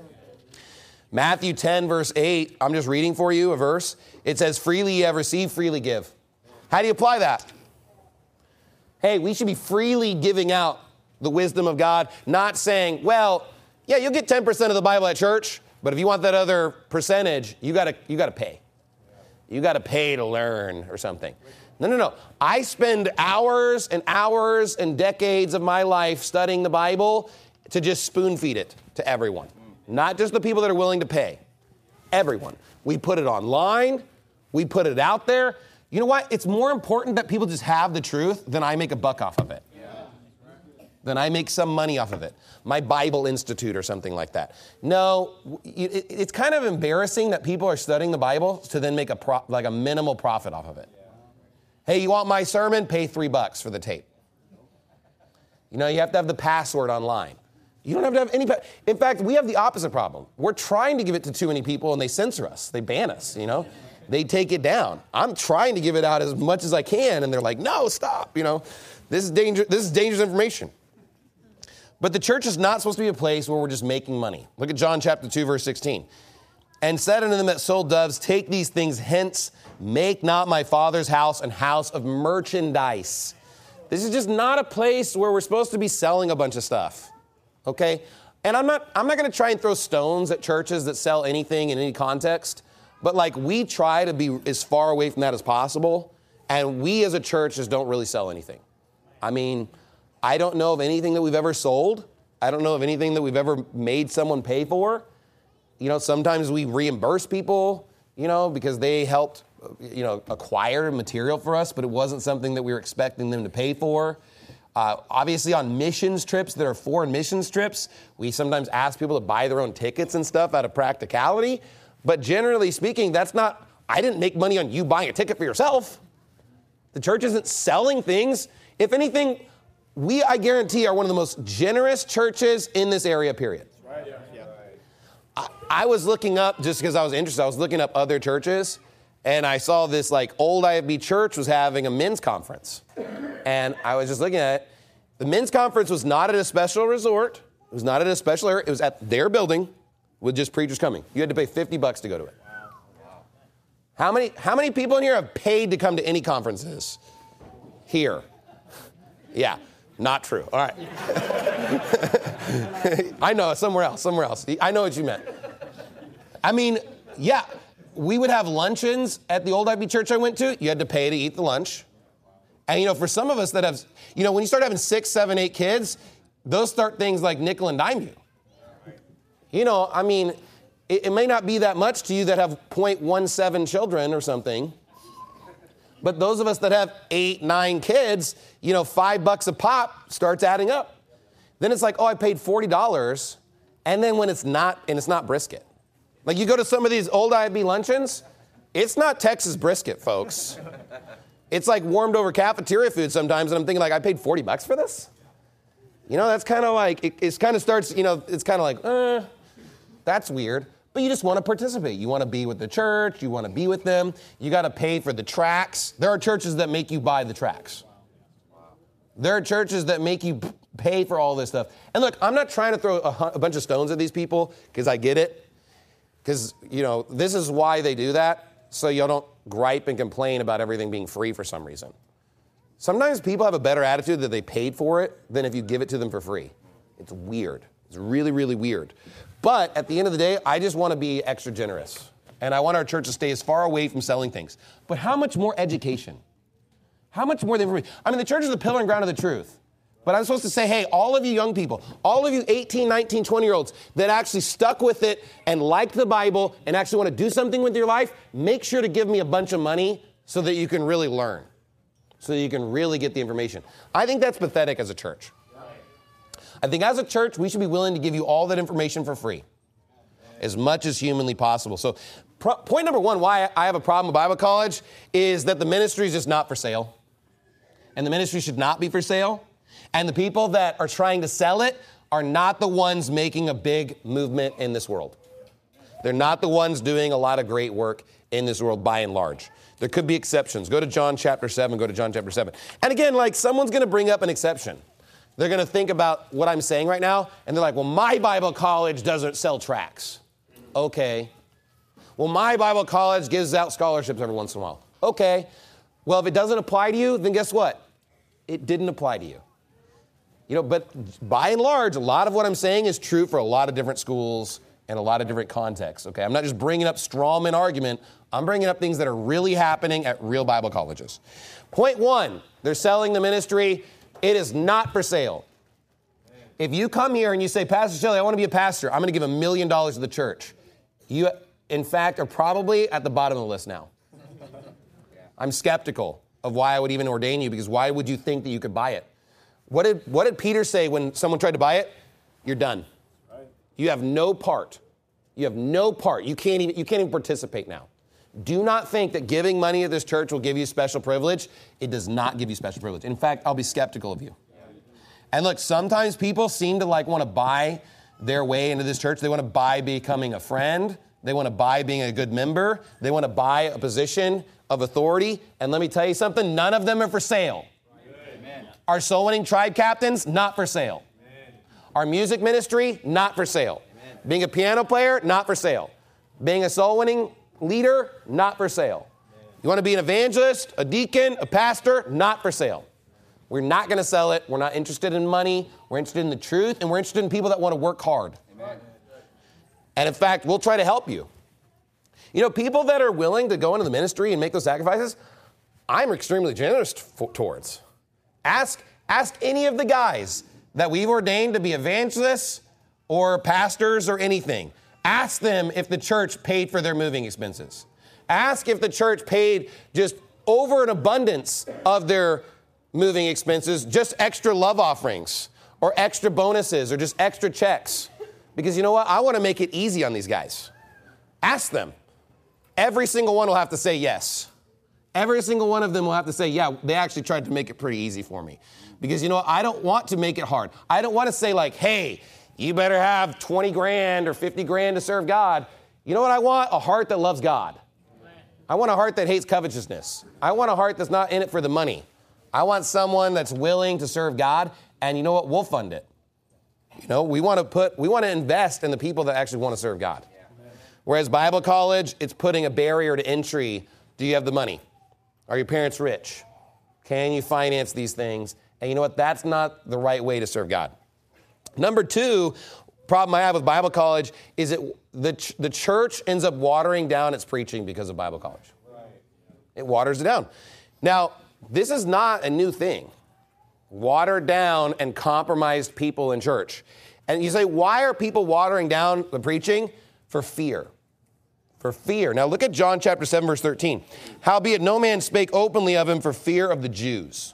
Matthew 10, verse 8, I'm just reading for you a verse. It says, freely ye have received, freely give. How do you apply that? Hey, we should be freely giving out the wisdom of God, not saying, well, yeah, you'll get 10% of the Bible at church, but if you want that other percentage, you got to pay. You got to pay to learn or something. No. I spend hours and hours and decades of my life studying the Bible to just spoon feed it to everyone. Not just the people that are willing to pay. Everyone. We put it online. We put it out there. You know what? It's more important that people just have the truth than I make a buck off of it. Then I make some money off of it. My Bible Institute or something like that. No, it's kind of embarrassing that people are studying the Bible to then make a minimal profit off of it. Hey, you want my sermon? Pay $3 for the tape. You have to have the password online. You don't have to have any. In fact, we have the opposite problem. We're trying to give it to too many people and they censor us. They ban us, They take it down. I'm trying to give it out as much as I can and they're like, no, stop, This is dangerous information. But the church is not supposed to be a place where we're just making money. Look at John chapter 2, verse 16. and said unto them that sold doves, take these things hence, make not my Father's house an house of merchandise. This is just not a place where we're supposed to be selling a bunch of stuff, okay? And I'm not going to try and throw stones at churches that sell anything in any context, but like we try to be as far away from that as possible, and we as a church just don't really sell anything. I mean, I don't know of anything that we've ever sold. I don't know of anything that we've ever made someone pay for. You know, sometimes we reimburse people, you know, because they helped, you know, acquire material for us, but it wasn't something that we were expecting them to pay for. Obviously, on missions trips that are foreign missions trips, we sometimes ask people to buy their own tickets and stuff out of practicality. But generally speaking, that's not, I didn't make money on you buying a ticket for yourself. The church isn't selling things. If anything, we, I guarantee, are one of the most generous churches in this area, period. Right. Yeah. I was looking up, just because I was interested, I was looking up other churches, and I saw this, like, old IFB church was having a men's conference. And I was just looking at it. The men's conference was not at a special resort. It was not at a special area. It was at their building with just preachers coming. You had to pay $50 to go to it. Wow. How many people in here have paid to come to any conferences? Here. Yeah. Not true. All right. I know, somewhere else. I know what you meant. I mean, yeah, we would have luncheons at the old IB church I went to. You had to pay to eat the lunch. And, you know, for some of us that have, you know, when you start having 6, 7, 8 kids, those start things like nickel and dime you. You know, I mean, it may not be that much to you that have 0.17 children or something. But those of us that have 8, 9 kids, you know, $5 a pop starts adding up. Then it's like, oh, I paid $40. And then when it's not brisket. Like you go to some of these old IB luncheons, it's not Texas brisket, folks. It's like warmed over cafeteria food sometimes. And I'm thinking like, I paid $40 for this? You know, that's kind of like, it kind of starts, you know, it's kind of like, that's weird. But you just want to participate. You want to be with the church. You want to be with them. You got to pay for the tracts. There are churches that make you buy the tracts. There are churches that make you pay for all this stuff. And look, I'm not trying to throw a bunch of stones at these people because I get it. Because, you know, this is why they do that. So you don't gripe and complain about everything being free for some reason. Sometimes people have a better attitude that they paid for it than if you give it to them for free. It's weird. It's really, really weird. But at the end of the day, I just want to be extra generous. And I want our church to stay as far away from selling things. But how much more education? How much more information? I mean, the church is the pillar and ground of the truth. But I'm supposed to say, hey, all of you young people, all of you 18, 19, 20-year-olds that actually stuck with it and liked the Bible and actually want to do something with your life, make sure to give me a bunch of money so that you can really learn, so that you can really get the information. I think that's pathetic as a church. I think as a church, we should be willing to give you all that information for free, as much as humanly possible. So point number one, why I have a problem with Bible college, is that the ministry is just not for sale. And the ministry should not be for sale. And the people that are trying to sell it are not the ones making a big movement in this world. They're not the ones doing a lot of great work in this world by and large. There could be exceptions. Go to John chapter 7, And again, like someone's going to bring up an exception. They're going to think about what I'm saying right now, and they're like, well, my Bible college doesn't sell tracts. Okay. Well, my Bible college gives out scholarships every once in a while. Okay. Well, if it doesn't apply to you, then guess what? It didn't apply to you. You know, but by and large, a lot of what I'm saying is true for a lot of different schools and a lot of different contexts, okay? I'm not just bringing up straw man argument. I'm bringing up things that are really happening at real Bible colleges. Point one, they're selling the ministry. It is not for sale. If you come here and you say, Pastor Shelley, I want to be a pastor, I'm going to give $1 million to the church. You, in fact, are probably at the bottom of the list now. I'm skeptical of why I would even ordain you, because why would you think that you could buy it? What did Peter say when someone tried to buy it? You're done. Right. You have no part. You have no part. You can't even participate now. Do not think that giving money at this church will give you special privilege. It does not give you special privilege. In fact, I'll be skeptical of you. And look, sometimes people seem to want to buy their way into this church. They want to buy becoming a friend. They want to buy being a good member. They want to buy a position of authority. And let me tell you something, none of them are for sale. Amen. Our soul winning tribe captains, not for sale. Amen. Our music ministry, not for sale. Amen. Being a piano player, not for sale. Being a soul winning leader, not for sale. You want to be an evangelist, a deacon, a pastor, not for sale. We're not going to sell it. We're not interested in money. We're interested in the truth, and we're interested in people that want to work hard. Amen. And in fact, we'll try to help you. You know, people that are willing to go into the ministry and make those sacrifices, I'm extremely generous towards. Ask any of the guys that we've ordained to be evangelists or pastors or anything. Ask them if the church paid for their moving expenses. Ask if the church paid just over an abundance of their moving expenses, just extra love offerings or extra bonuses or just extra checks. Because you know what? I want to make it easy on these guys. Ask them. Every single one will have to say yes. Every single one of them will have to say, yeah, they actually tried to make it pretty easy for me. Because you know what? I don't want to make it hard. I don't want to say like, hey, you better have 20 grand or 50 grand to serve God. You know what I want? A heart that loves God. I want a heart that hates covetousness. I want a heart that's not in it for the money. I want someone that's willing to serve God, and you know what? We'll fund it. You know, we want to invest in the people that actually want to serve God. Whereas Bible college, it's putting a barrier to entry. Do you have the money? Are your parents rich? Can you finance these things? And you know what? That's not the right way to serve God. Number two problem I have with Bible college is the church ends up watering down its preaching because of Bible college. Right. It waters it down. Now, this is not a new thing. Watered down and compromised people in church. And you say, why are people watering down the preaching? For fear. For fear. Now look at John chapter 7, verse 13. Howbeit no man spake openly of him for fear of the Jews.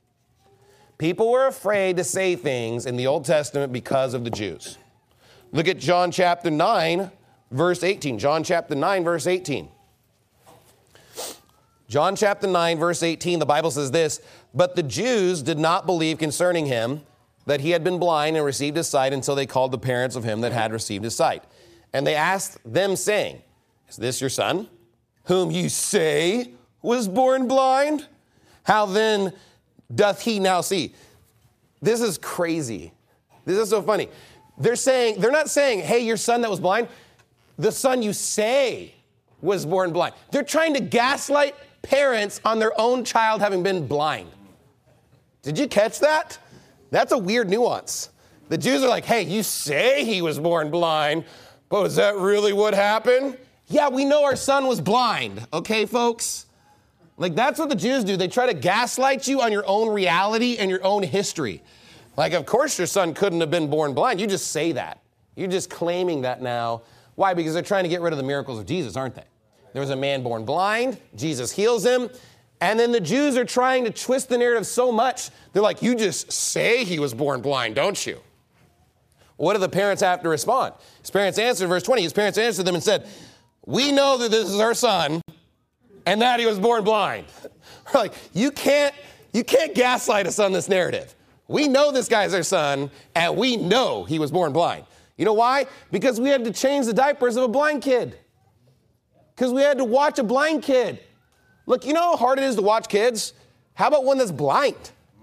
People were afraid to say things in the Old Testament because of the Jews. Look at John chapter 9, verse 18. John chapter 9, verse 18. John chapter 9, verse 18, the Bible says this, but the Jews did not believe concerning him that he had been blind and received his sight until they called the parents of him that had received his sight. And they asked them, saying, is this your son, whom you say was born blind? How then doth he now see? This is crazy. This is so funny. They're not saying, hey, your son that was blind, the son you say was born blind. They're trying to gaslight parents on their own child having been blind. Did you catch that? That's a weird nuance. The Jews are like, hey, you say he was born blind, but is that really what happened? Yeah, we know our son was blind. Okay, folks? Like, that's what the Jews do. They try to gaslight you on your own reality and your own history. Like, of course your son couldn't have been born blind. You just say that. You're just claiming that now. Why? Because they're trying to get rid of the miracles of Jesus, aren't they? There was a man born blind. Jesus heals him. And then the Jews are trying to twist the narrative so much. They're like, you just say he was born blind, don't you? What do the parents have to respond? His parents answered, verse 20, his parents answered them and said, we know that this is our son and that he was born blind. We're like, you can't gaslight us on this narrative. We know this guy's our son, and we know he was born blind. You know why? Because we had to change the diapers of a blind kid. Because we had to watch a blind kid. Look, you know how hard it is to watch kids? How about one that's blind?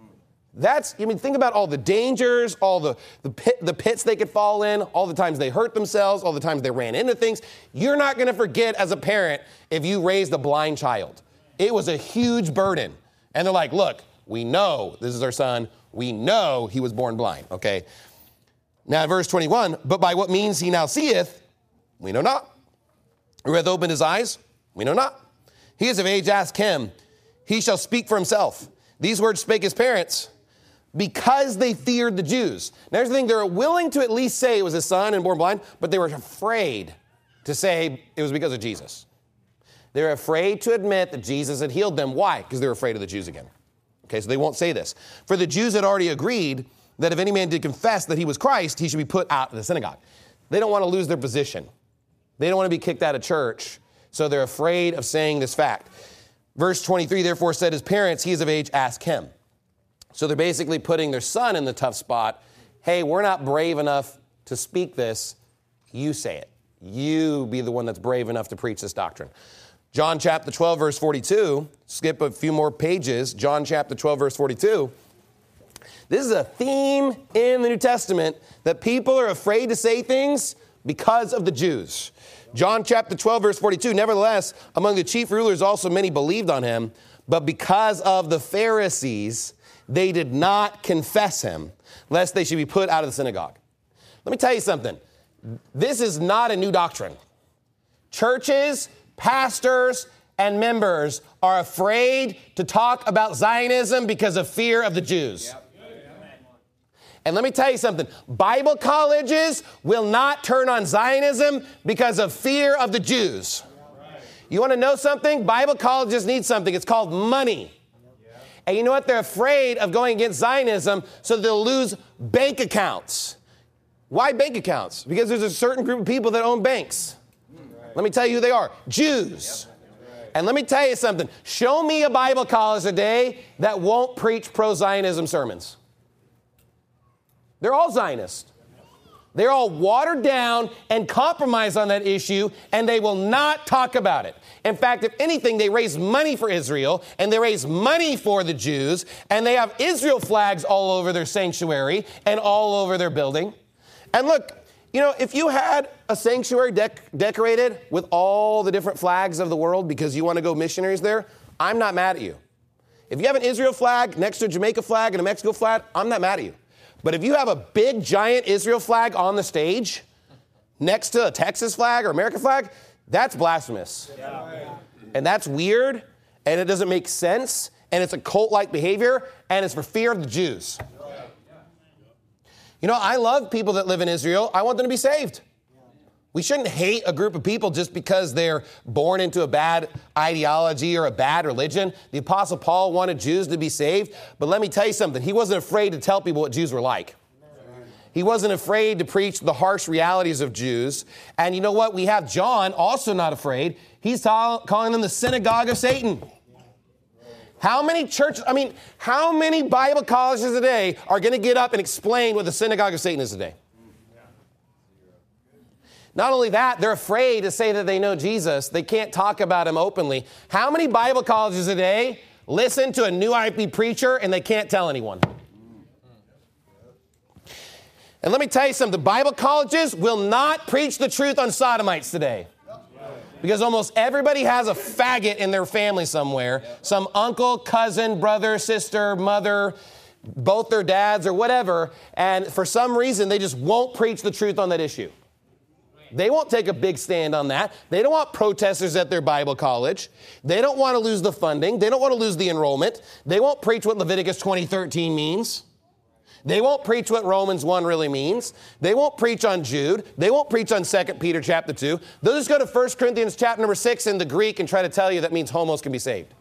Think about all the dangers, all the pits they could fall in, all the times they hurt themselves, all the times they ran into things. You're not going to forget as a parent if you raised a blind child. It was a huge burden. And they're like, look, we know this is our son. We know he was born blind, okay? Now, verse 21, but by what means he now seeth, we know not. Who hath opened his eyes? We know not. He is of age, ask him. He shall speak for himself. These words spake his parents because they feared the Jews. Now, here's the thing. They're willing to at least say it was his son and born blind, but they were afraid to say it was because of Jesus. They're afraid to admit that Jesus had healed them. Why? Because they're afraid of the Jews again. Okay, so they won't say this. For the Jews had already agreed that if any man did confess that he was Christ, he should be put out of the synagogue. They don't want to lose their position. They don't want to be kicked out of church, so they're afraid of saying this fact. Verse 23, therefore said his parents, he is of age, ask him. So they're basically putting their son in the tough spot. Hey, we're not brave enough to speak this. You say it. You be the one that's brave enough to preach this doctrine. John chapter 12, verse 42. Skip a few more pages. John chapter 12, verse 42. This is a theme in the New Testament that people are afraid to say things because of the Jews. John chapter 12, verse 42, nevertheless, among the chief rulers also many believed on him, but because of the Pharisees, they did not confess him, lest they should be put out of the synagogue. Let me tell you something. This is not a new doctrine. Churches, pastors, and members are afraid to talk about Zionism because of fear of the Jews. Yep. And let me tell you something. Bible colleges will not turn on Zionism because of fear of the Jews. You want to know something? Bible colleges need something. It's called money. And you know what? They're afraid of going against Zionism, so they'll lose bank accounts. Why bank accounts? Because there's a certain group of people that own banks. Let me tell you who they are. Jews. And let me tell you something. Show me a Bible college today that won't preach pro-Zionism sermons. They're all Zionists. They're all watered down and compromised on that issue, and they will not talk about it. In fact, if anything, they raise money for Israel, and they raise money for the Jews, and they have Israel flags all over their sanctuary and all over their building. And look, you know, if you had a sanctuary decorated with all the different flags of the world because you want to go missionaries there, I'm not mad at you. If you have an Israel flag next to a Jamaica flag and a Mexico flag, I'm not mad at you. But if you have a big, giant Israel flag on the stage next to a Texas flag or American flag, that's blasphemous. Yeah. And that's weird, and it doesn't make sense, and it's a cult-like behavior, and it's for fear of the Jews. You know, I love people that live in Israel. I want them to be saved. We shouldn't hate a group of people just because they're born into a bad ideology or a bad religion. The Apostle Paul wanted Jews to be saved. But let me tell you something. He wasn't afraid to tell people what Jews were like. He wasn't afraid to preach the harsh realities of Jews. And you know what? We have John also not afraid. He's calling them the synagogue of Satan. How many how many Bible colleges today are going to get up and explain what the synagogue of Satan is today? Not only that, they're afraid to say that they know Jesus. They can't talk about him openly. How many Bible colleges today listen to a new IP preacher and they can't tell anyone? And let me tell you something. Bible colleges will not preach the truth on sodomites today. Because almost everybody has a faggot in their family somewhere. Some uncle, cousin, brother, sister, mother, both their dads or whatever. And for some reason, they just won't preach the truth on that issue. They won't take a big stand on that. They don't want protesters at their Bible college. They don't want to lose the funding. They don't want to lose the enrollment. They won't preach what Leviticus 20:13 means. They won't preach what Romans 1 really means. They won't preach on Jude. They won't preach on 2 Peter chapter 2. They'll just go to 1 Corinthians chapter number 6 in the Greek and try to tell you that means homos can be saved.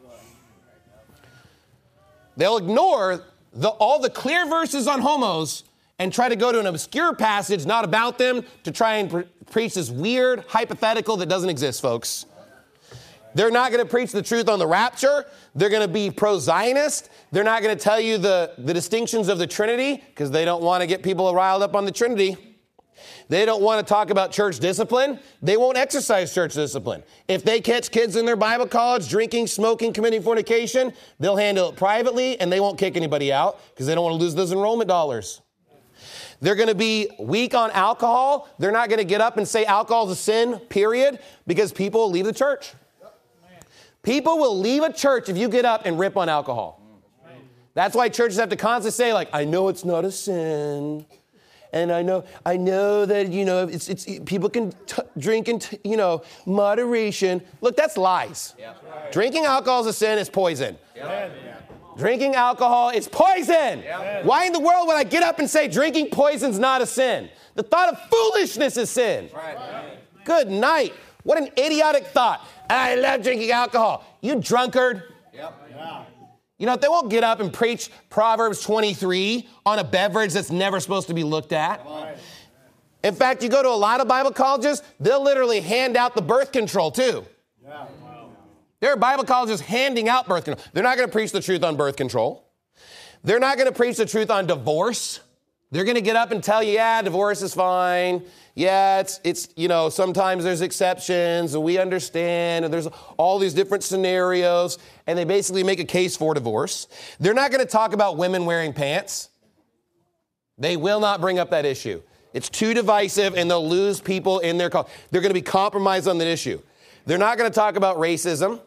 They'll ignore all the clear verses on homos and try to go to an obscure passage not about them to try and preach this weird hypothetical that doesn't exist, folks. They're not going to preach the truth on the rapture. They're going to be pro-Zionist. They're not going to tell you the distinctions of the Trinity because they don't want to get people riled up on the Trinity. They don't want to talk about church discipline. They won't exercise church discipline. If they catch kids in their Bible college drinking, smoking, committing fornication, they'll handle it privately and they won't kick anybody out because they don't want to lose those enrollment dollars. They're going to be weak on alcohol. They're not going to get up and say alcohol is a sin, period, because people will leave the church. People will leave a church if you get up and rip on alcohol. That's why churches have to constantly say, like, I know it's not a sin. And I know that, it's people can drink in, moderation. Look, that's lies. Yep. Drinking alcohol is a sin. It's poison. Yep. Drinking alcohol is poison. Yep. Why in the world would I get up and say drinking poison's not a sin? The thought of foolishness is sin. Right. Good night. What an idiotic thought. I love drinking alcohol. You drunkard. Yep. Yeah. You know, they won't get up and preach Proverbs 23 on a beverage that's never supposed to be looked at. In fact, you go to a lot of Bible colleges, they'll literally hand out the birth control too. Yeah. There are Bible colleges handing out birth control. They're not going to preach the truth on birth control. They're not going to preach the truth on divorce. They're going to get up and tell you, yeah, divorce is fine. Yeah, it's sometimes there's exceptions, and we understand, and there's all these different scenarios, and they basically make a case for divorce. They're not going to talk about women wearing pants. They will not bring up that issue. It's too divisive, and they'll lose people in their call. They're going to be compromised on that issue. They're not going to talk about racism.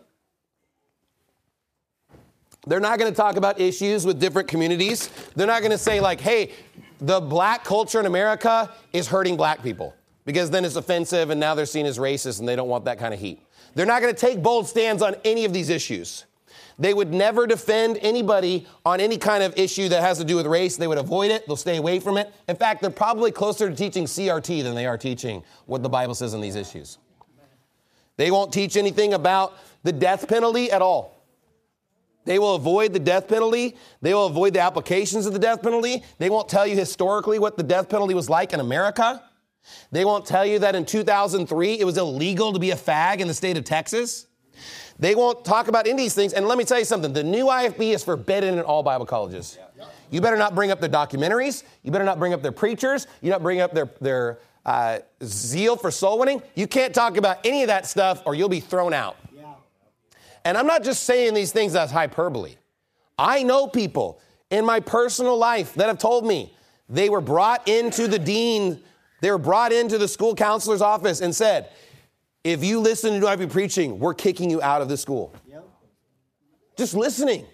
They're not going to talk about issues with different communities. They're not going to say like, hey, the black culture in America is hurting black people, because then it's offensive and now they're seen as racist and they don't want that kind of heat. They're not going to take bold stands on any of these issues. They would never defend anybody on any kind of issue that has to do with race. They would avoid it. They'll stay away from it. In fact, they're probably closer to teaching CRT than they are teaching what the Bible says on these issues. They won't teach anything about the death penalty at all. They will avoid the death penalty. They will avoid the applications of the death penalty. They won't tell you historically what the death penalty was like in America. They won't tell you that in 2003 it was illegal to be a fag in the state of Texas. They won't talk about any of these things. And let me tell you something. The new IFB is forbidden in all Bible colleges. You better not bring up their documentaries. You better not bring up their preachers. You not bring up their zeal for soul winning. You can't talk about any of that stuff or you'll be thrown out. And I'm not just saying these things as hyperbole. I know people in my personal life that have told me they were brought into the dean, they were brought into the school counselor's office and said, if you listen to IFB preaching, we're kicking you out of the school. Yep. Just listening.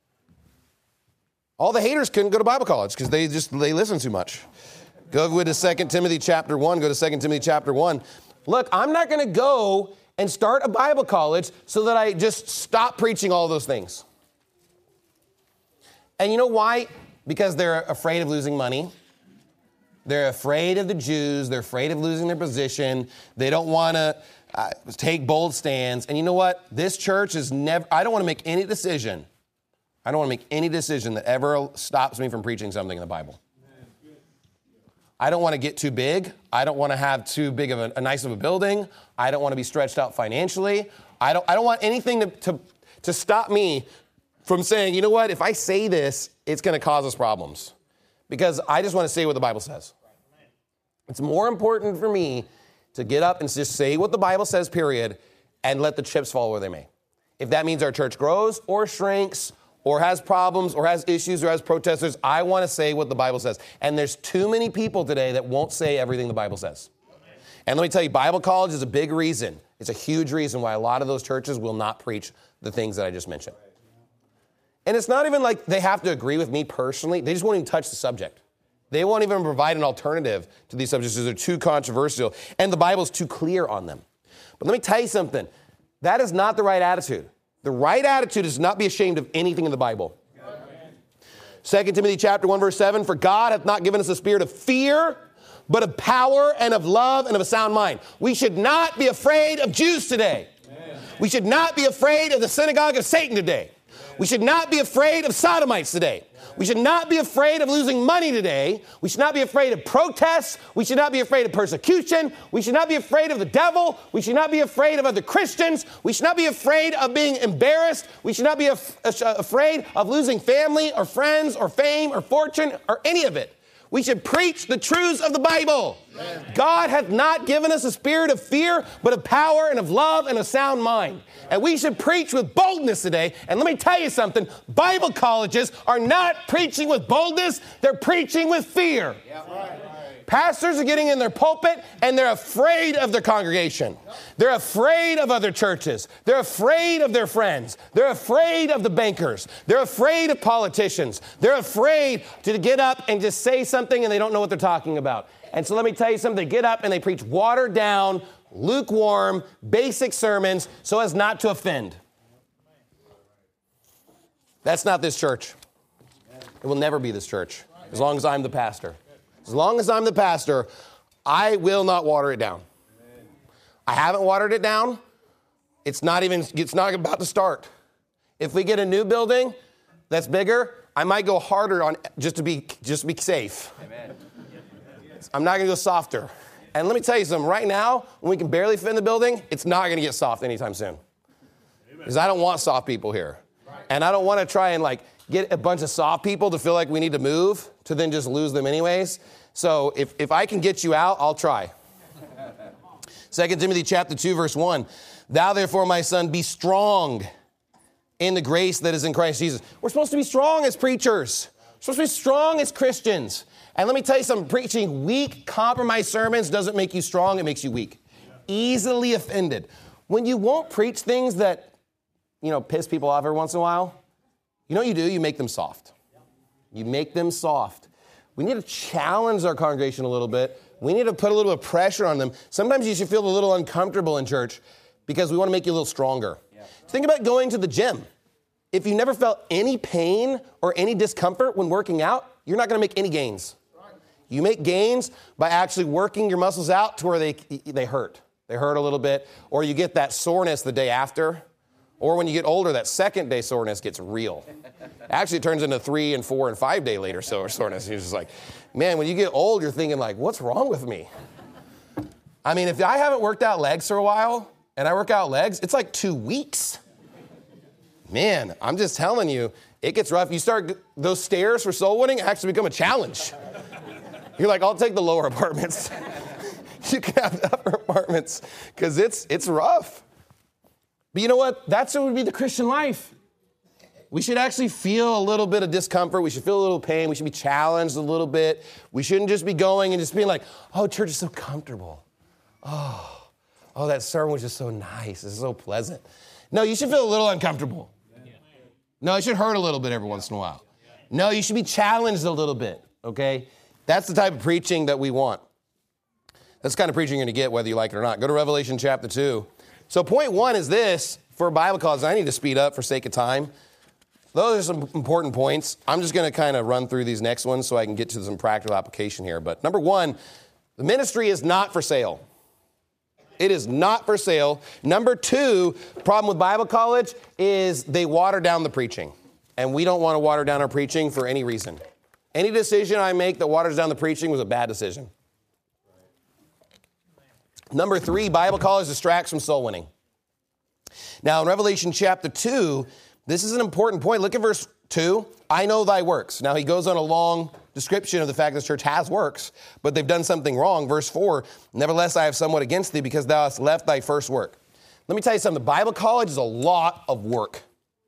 All the haters couldn't go to Bible college because they listen too much. Go with 2 Timothy chapter 1. Go to 2 Timothy chapter 1. Look, I'm not going to go and start a Bible college so that I just stop preaching all those things. And you know why? Because they're afraid of losing money. They're afraid of the Jews. They're afraid of losing their position. They don't want to take bold stands. And you know what? This church is never, I don't want to make any decision. I don't want to make any decision that ever stops me from preaching something in the Bible. I don't want to get too big. I don't want to have too big of a nice of a building. I don't want to be stretched out financially. I don't want anything to stop me from saying, you know what, if I say this, it's going to cause us problems. Because I just want to say what the Bible says. It's more important for me to get up and just say what the Bible says, period, and let the chips fall where they may. If that means our church grows or shrinks or has problems or has issues or has protesters, I want to say what the Bible says. And there's too many people today that won't say everything the Bible says. And let me tell you, Bible college is a big reason. It's a huge reason why a lot of those churches will not preach the things that I just mentioned. And it's not even like they have to agree with me personally. They just won't even touch the subject. They won't even provide an alternative to these subjects because they're too controversial and the Bible's too clear on them. But let me tell you something. That is not the right attitude. The right attitude is not be ashamed of anything in the Bible. 2 Timothy chapter 1, verse 7, for God hath not given us a spirit of fear, but of power and of love and of a sound mind. We should not be afraid of Jews today. Amen. We should not be afraid of the synagogue of Satan today. We should not be afraid of sodomites today. We should not be afraid of losing money today. We should not be afraid of protests. We should not be afraid of persecution. We should not be afraid of the devil. We should not be afraid of other Christians. We should not be afraid of being embarrassed. We should not be afraid of losing family or friends or fame or fortune or any of it. We should preach the truths of the Bible. Amen. God hath not given us a spirit of fear, but of power and of love and a sound mind. And we should preach with boldness today. And let me tell you something. Bible colleges are not preaching with boldness. They're preaching with fear. Yeah, right. Pastors are getting in their pulpit and they're afraid of their congregation. They're afraid of other churches. They're afraid of their friends. They're afraid of the bankers. They're afraid of politicians. They're afraid to get up and just say something and they don't know what they're talking about. And so let me tell you something. They get up and they preach watered down, lukewarm, basic sermons so as not to offend. That's not this church. It will never be this church as long as I'm the pastor. As long as I'm the pastor, I will not water it down. I haven't watered it down. It's not about to start. If we get a new building that's bigger, I might go harder on just to be safe. Amen. I'm not going to go softer. And let me tell you something. Right now, when we can barely fit in the building, it's not going to get soft anytime soon. Because I don't want soft people here. And I don't want to try and get a bunch of soft people to feel like we need to move to then just lose them anyways. So if I can get you out, I'll try. 2 Timothy chapter 2, verse 1. Thou therefore, my son, be strong in the grace that is in Christ Jesus. We're supposed to be strong as preachers. We're supposed to be strong as Christians. And let me tell you something, preaching weak, compromised sermons doesn't make you strong, it makes you weak. Easily offended. When you won't preach things that, piss people off every once in a while, you know what you do? You make them soft. You make them soft. We need to challenge our congregation a little bit. We need to put a little bit of pressure on them. Sometimes you should feel a little uncomfortable in church because we want to make you a little stronger. Yeah. Think about going to the gym. If you never felt any pain or any discomfort when working out, you're not going to make any gains. You make gains by actually working your muscles out to where they hurt. They hurt a little bit, or you get that soreness the day after, or when you get older, that second day soreness gets real. Actually, it turns into 3 and 4 and 5 day later soreness. You're just like, man, when you get old, you're thinking like, what's wrong with me? I mean, if I haven't worked out legs for a while, and I work out legs, it's like 2 weeks. Man, I'm just telling you, it gets rough. You start, those stairs for soul winning actually become a challenge. You're like, I'll take the lower apartments. You can have the upper apartments, because it's rough. But you know what? That's what would be the Christian life. We should actually feel a little bit of discomfort. We should feel a little pain. We should be challenged a little bit. We shouldn't just be going and just being like, oh, church is so comfortable. Oh, that sermon was just so nice. This is so pleasant. No, you should feel a little uncomfortable. No, it should hurt a little bit every once in a while. No, you should be challenged a little bit, okay? That's the type of preaching that we want. That's the kind of preaching you're going to get whether you like it or not. Go to Revelation chapter 2. So point 1 is this, for Bible college. I need to speed up for sake of time. Those are some important points. I'm just going to kind of run through these next ones so I can get to some practical application here. But number 1, the ministry is not for sale. It is not for sale. Number 2, problem with Bible college is they water down the preaching. And we don't want to water down our preaching for any reason. Any decision I make that waters down the preaching was a bad decision. Number 3, Bible college distracts from soul winning. Now, in Revelation chapter 2, this is an important point. Look at verse 2. I know thy works. Now, he goes on a long description of the fact that the church has works, but they've done something wrong. Verse 4, nevertheless, I have somewhat against thee because thou hast left thy first work. Let me tell you something. The Bible college is a lot of work.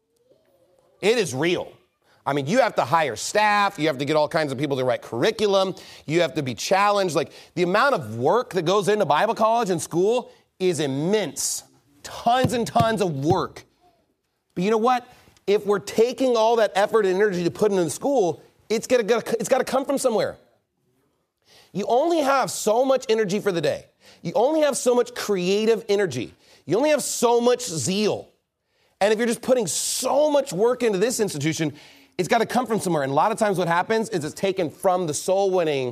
It is real. I mean, you have to hire staff. You have to get all kinds of people to write curriculum. You have to be challenged. Like, the amount of work that goes into Bible college and school is immense. Tons and tons of work. But you know what? If we're taking all that effort and energy to put into the school, it's got to come from somewhere. You only have so much energy for the day. You only have so much creative energy. You only have so much zeal. And if you're just putting so much work into this institution, it's got to come from somewhere. And a lot of times what happens is it's taken from the soul winning,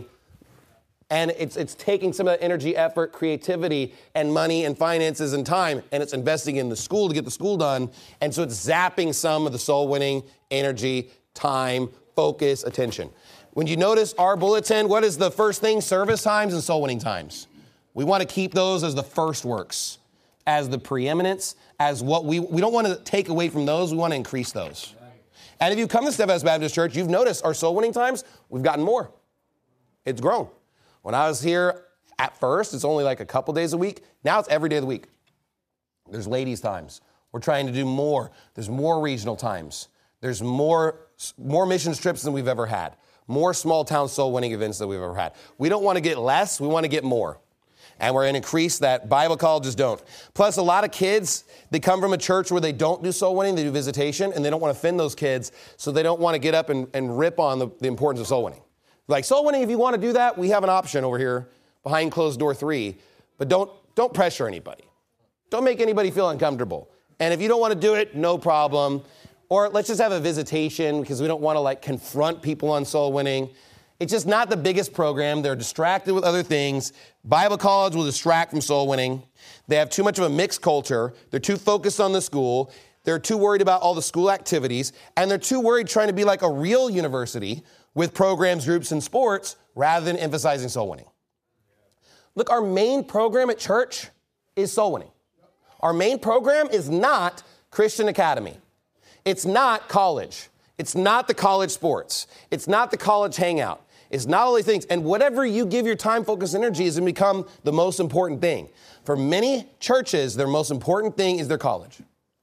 and it's taking some of that energy, effort, creativity, and money and finances and time, and it's investing in the school to get the school done. And so it's zapping some of the soul winning energy, time, focus, attention. When you notice our bulletin, what is the first thing? Service times and soul winning times. We want to keep those as the first works, as the preeminence, as what we don't want to take away from those. We want to increase those. And if you come to Steadfast Baptist Church, you've noticed our soul winning times, we've gotten more. It's grown. When I was here at first, it's only like a couple days a week. Now it's every day of the week. There's ladies' times. We're trying to do more. There's more regional times. There's more missions trips than we've ever had. More small town soul winning events than we've ever had. We don't want to get less. We want to get more. And we're going to increase that. Bible colleges don't. Plus, a lot of kids, they come from a church where they don't do soul winning, they do visitation, and they don't want to offend those kids, so they don't want to get up and rip on the importance of soul winning. Like, soul winning, if you want to do that, we have an option over here behind closed door 3, but don't pressure anybody. Don't make anybody feel uncomfortable. And if you don't want to do it, no problem. Or let's just have a visitation because we don't want to confront people on soul winning. It's just not the biggest program. They're distracted with other things. Bible college will distract from soul winning. They have too much of a mixed culture. They're too focused on the school. They're too worried about all the school activities. And they're too worried trying to be like a real university with programs, groups, and sports rather than emphasizing soul winning. Look, our main program at church is soul winning. Our main program is not Christian Academy. It's not college. It's not the college sports. It's not the college hangout. It's not all these things. And whatever you give your time, focus, energy is going to become the most important thing. For many churches, their most important thing is their college.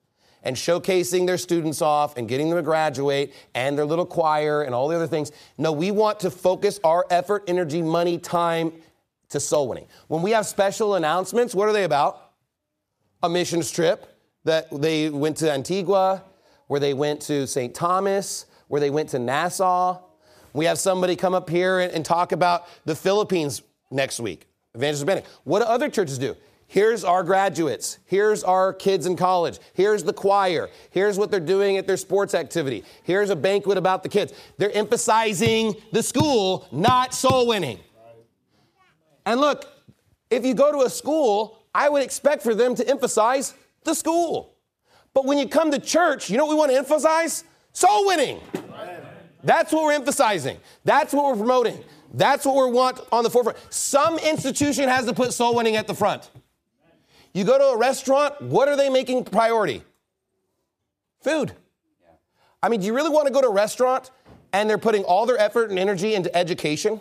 and showcasing their students off and getting them to graduate and their little choir and all the other things. No, we want to focus our effort, energy, money, time to soul winning. When we have special announcements, what are they about? A missions trip that they went to Antigua, where they went to St. Thomas, where they went to Nassau. We have somebody come up here and talk about the Philippines next week. Evangelist Bennett. What do other churches do? Here's our graduates. Here's our kids in college. Here's the choir. Here's what they're doing at their sports activity. Here's a banquet about the kids. They're emphasizing the school, not soul winning. And look, if you go to a school, I would expect for them to emphasize the school. But when you come to church, you know what we want to emphasize? Soul winning. That's what we're emphasizing. That's what we're promoting. That's what we want on the forefront. Some institution has to put soul winning at the front. You go to a restaurant, what are they making priority? Food. I mean, do you really want to go to a restaurant and they're putting all their effort and energy into education?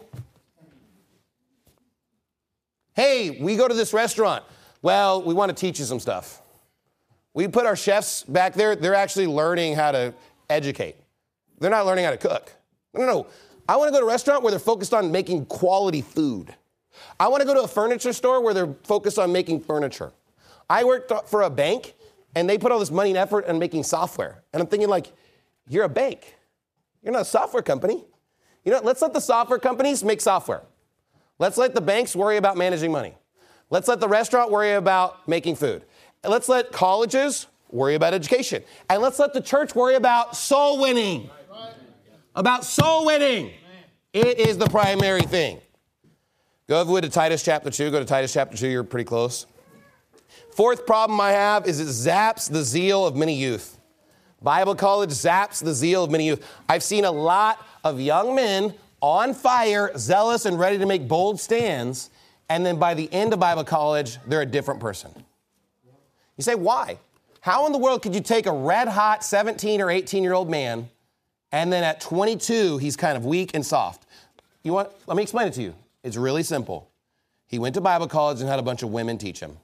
Hey, we go to this restaurant. Well, we want to teach you some stuff. We put our chefs back there. They're actually learning how to educate. They're not learning how to cook. No. I want to go to a restaurant where they're focused on making quality food. I want to go to a furniture store where they're focused on making furniture. I worked for a bank, and they put all this money and effort in making software. And I'm thinking, like, you're a bank. You're not a software company. You know, let's let the software companies make software. Let's let the banks worry about managing money. Let's let the restaurant worry about making food. And let's let colleges worry about education. And let's let the church worry about soul winning. About soul winning. It is the primary thing. Go if you would to Titus chapter 2. Go to Titus chapter 2. You're pretty close. Fourth problem I have is it zaps the zeal of many youth. Bible college zaps the zeal of many youth. I've seen a lot of young men on fire, zealous and ready to make bold stands, and then by the end of Bible college, they're a different person. You say, why? How in the world could you take a red-hot 17 or 18-year-old man, and then at 22, he's kind of weak and soft? Let me explain it to you. It's really simple. He went to Bible college and had a bunch of women teach him.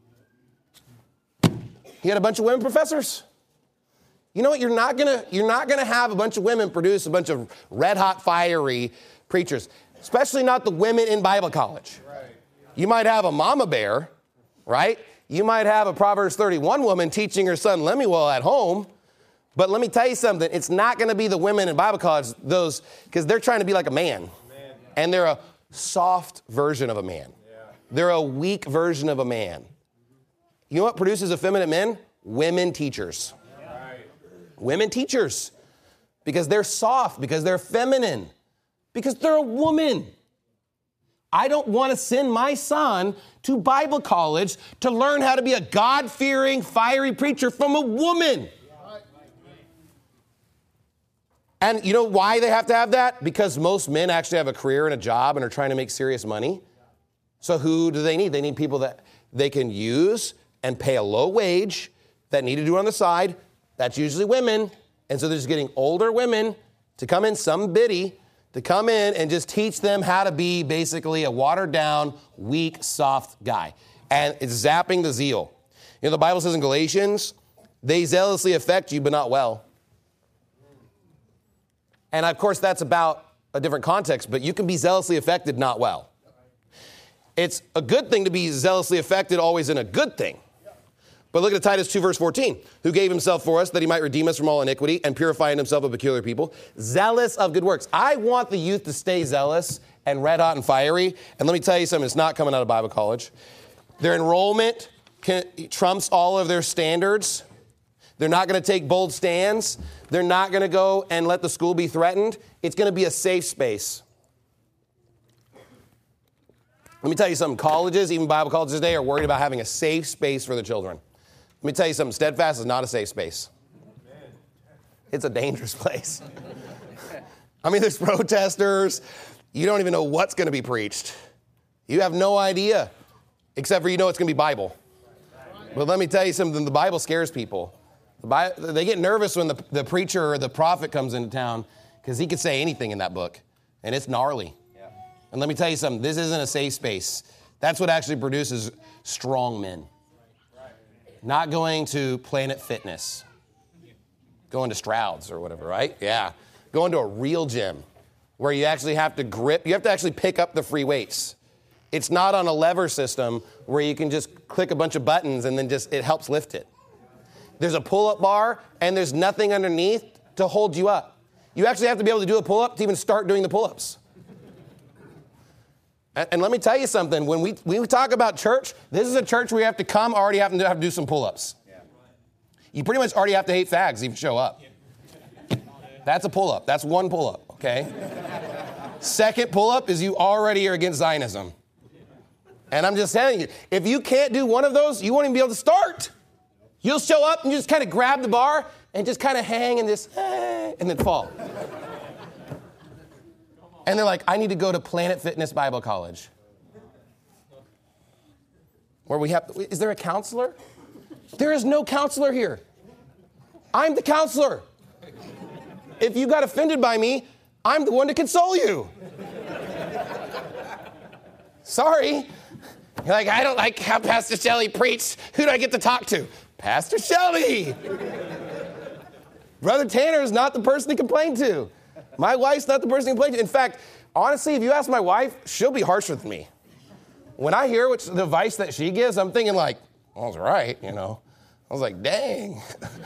He had a bunch of women professors. You know what? You're not gonna have a bunch of women produce a bunch of red-hot, fiery preachers, especially not the women in Bible college. Right. You might have a mama bear, right? You might have a Proverbs 31 woman teaching her son Lemuel at home. But let me tell you something. It's not going to be the women in Bible college, those, because they're trying to be like a man. And they're a soft version of a man. They're a weak version of a man. You know what produces effeminate men? Women teachers. Women teachers. Because they're soft, because they're feminine, because they're a woman. I don't want to send my son to Bible college to learn how to be a God-fearing, fiery preacher from a woman. And you know why they have to have that? Because most men actually have a career and a job and are trying to make serious money. So who do they need? They need people that they can use and pay a low wage that need to do it on the side. That's usually women. And so they're just getting older women to come in, some biddy, to come in and just teach them how to be basically a watered-down, weak, soft guy. And it's zapping the zeal. You know, the Bible says in Galatians, they zealously affect you, but not well. And of course, that's about a different context, but you can be zealously affected, not well. It's a good thing to be zealously affected, always in a good thing. But look at Titus 2, verse 14, who gave himself for us that he might redeem us from all iniquity and purify in himself a peculiar people, zealous of good works. I want the youth to stay zealous and red hot and fiery. And let me tell you something, it's not coming out of Bible college. Their enrollment trumps all of their standards. They're not going to take bold stands. They're not going to go and let the school be threatened. It's going to be a safe space. Let me tell you something. Colleges, even Bible colleges today, are worried about having a safe space for the children. Let me tell you something. Steadfast is not a safe space. It's a dangerous place. I mean, there's protesters. You don't even know what's going to be preached. You have no idea, except for you know it's going to be Bible. But let me tell you something. The Bible scares people. They get nervous when the preacher or the prophet comes into town because he could say anything in that book, and it's gnarly. Yeah. And let me tell you something. This isn't a safe space. That's what actually produces strong men. Right. Not going to Planet Fitness. Going to Stroud's or whatever, right? Yeah. Going to a real gym where you actually have to grip. You have to actually pick up the free weights. It's not on a lever system where you can just click a bunch of buttons and then just it helps lift it. There's a pull-up bar and there's nothing underneath to hold you up. You actually have to be able to do a pull-up to even start doing the pull-ups. And let me tell you something. When we talk about church, this is a church where you have to come already having to have to do some pull-ups. You pretty much already have to hate fags to even show up. That's a pull-up. That's one pull-up, okay? Second pull-up is you already are against Zionism. And I'm just telling you, if you can't do one of those, you won't even be able to start. You'll show up and you just kind of grab the bar and just kind of hang and just, and then fall. And they're like, I need to go to Planet Fitness Bible College. Where is there a counselor? There is no counselor here. I'm the counselor. If you got offended by me, I'm the one to console you. Sorry. You're like, I don't like how Pastor Shelley preached. Who do I get to talk to? Pastor Shelley. Brother Tanner is not the person to complain to. My wife's not the person to complain to. In fact, honestly, if you ask my wife, she'll be harsher with me. When I hear the advice that she gives, I'm thinking like, well, I was right, I was like, dang.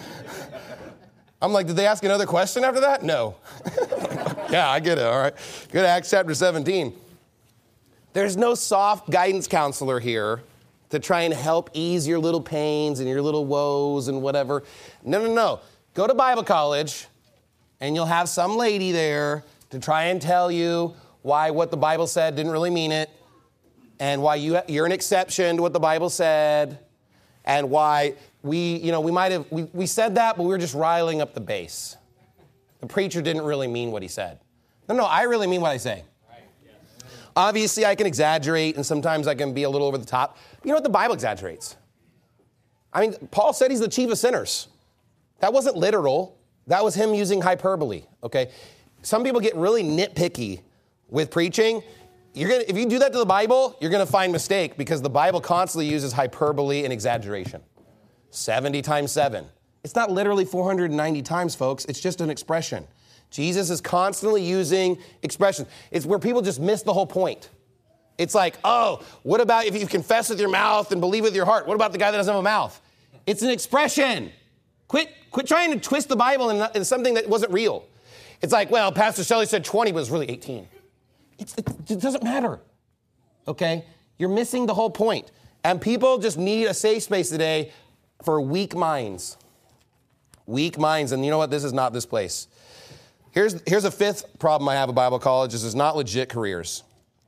I'm like, did they ask another question after that? No. Yeah, I get it, all right. Go to Acts chapter 17. There's no soft guidance counselor here to try and help ease your little pains and your little woes and whatever. No. Go to Bible college, and you'll have some lady there to try and tell you why what the Bible said didn't really mean it, and why you're an exception to what the Bible said, and why we said that, but we were just riling up the base. The preacher didn't really mean what he said. No, I really mean what I say. Obviously, I can exaggerate, and sometimes I can be a little over the top. But you know what? The Bible exaggerates. I mean, Paul said he's the chief of sinners. That wasn't literal. That was him using hyperbole, okay? Some people get really nitpicky with preaching. If you do that to the Bible, you're going to find mistake because the Bible constantly uses hyperbole and exaggeration. 70 times 7. It's not literally 490 times, folks. It's just an expression. Jesus is constantly using expressions. It's where people just miss the whole point. It's like, oh, what about if you confess with your mouth and believe with your heart? What about the guy that doesn't have a mouth? It's an expression. Quit trying to twist the Bible into something that wasn't real. It's like, well, Pastor Shelley said 20, but it was really 18. It doesn't matter, okay? You're missing the whole point. And people just need a safe space today for weak minds. Weak minds, and you know what? This is not this place. Here's a fifth problem I have at Bible college is there's not legit careers.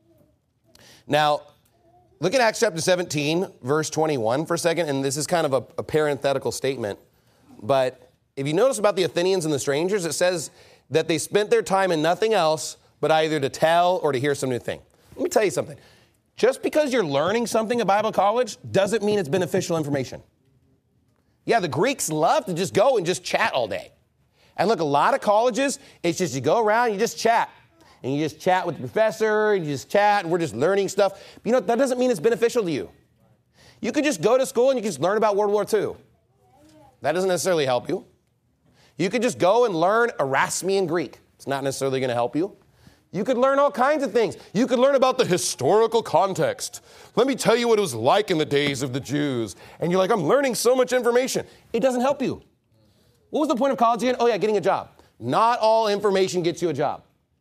Now, look at Acts chapter 17, verse 21 for a second, and this is kind of a parenthetical statement. But if you notice about the Athenians and the strangers, it says that they spent their time in nothing else but either to tell or to hear some new thing. Let me tell you something. Just because you're learning something at Bible college doesn't mean it's beneficial information. Yeah, the Greeks love to just go and just chat all day. And look, a lot of colleges, it's just you go around, you just chat. And you just chat with the professor, and you just chat, and we're just learning stuff. But that doesn't mean it's beneficial to you. You could just go to school and you can just learn about World War II. That doesn't necessarily help you. You could just go and learn Erasmian Greek. It's not necessarily going to help you. You could learn all kinds of things. You could learn about the historical context. Let me tell you what it was like in the days of the Jews. And you're like, I'm learning so much information. It doesn't help you. What was the point of college again? Oh, yeah, getting a job. Not all information gets you a job.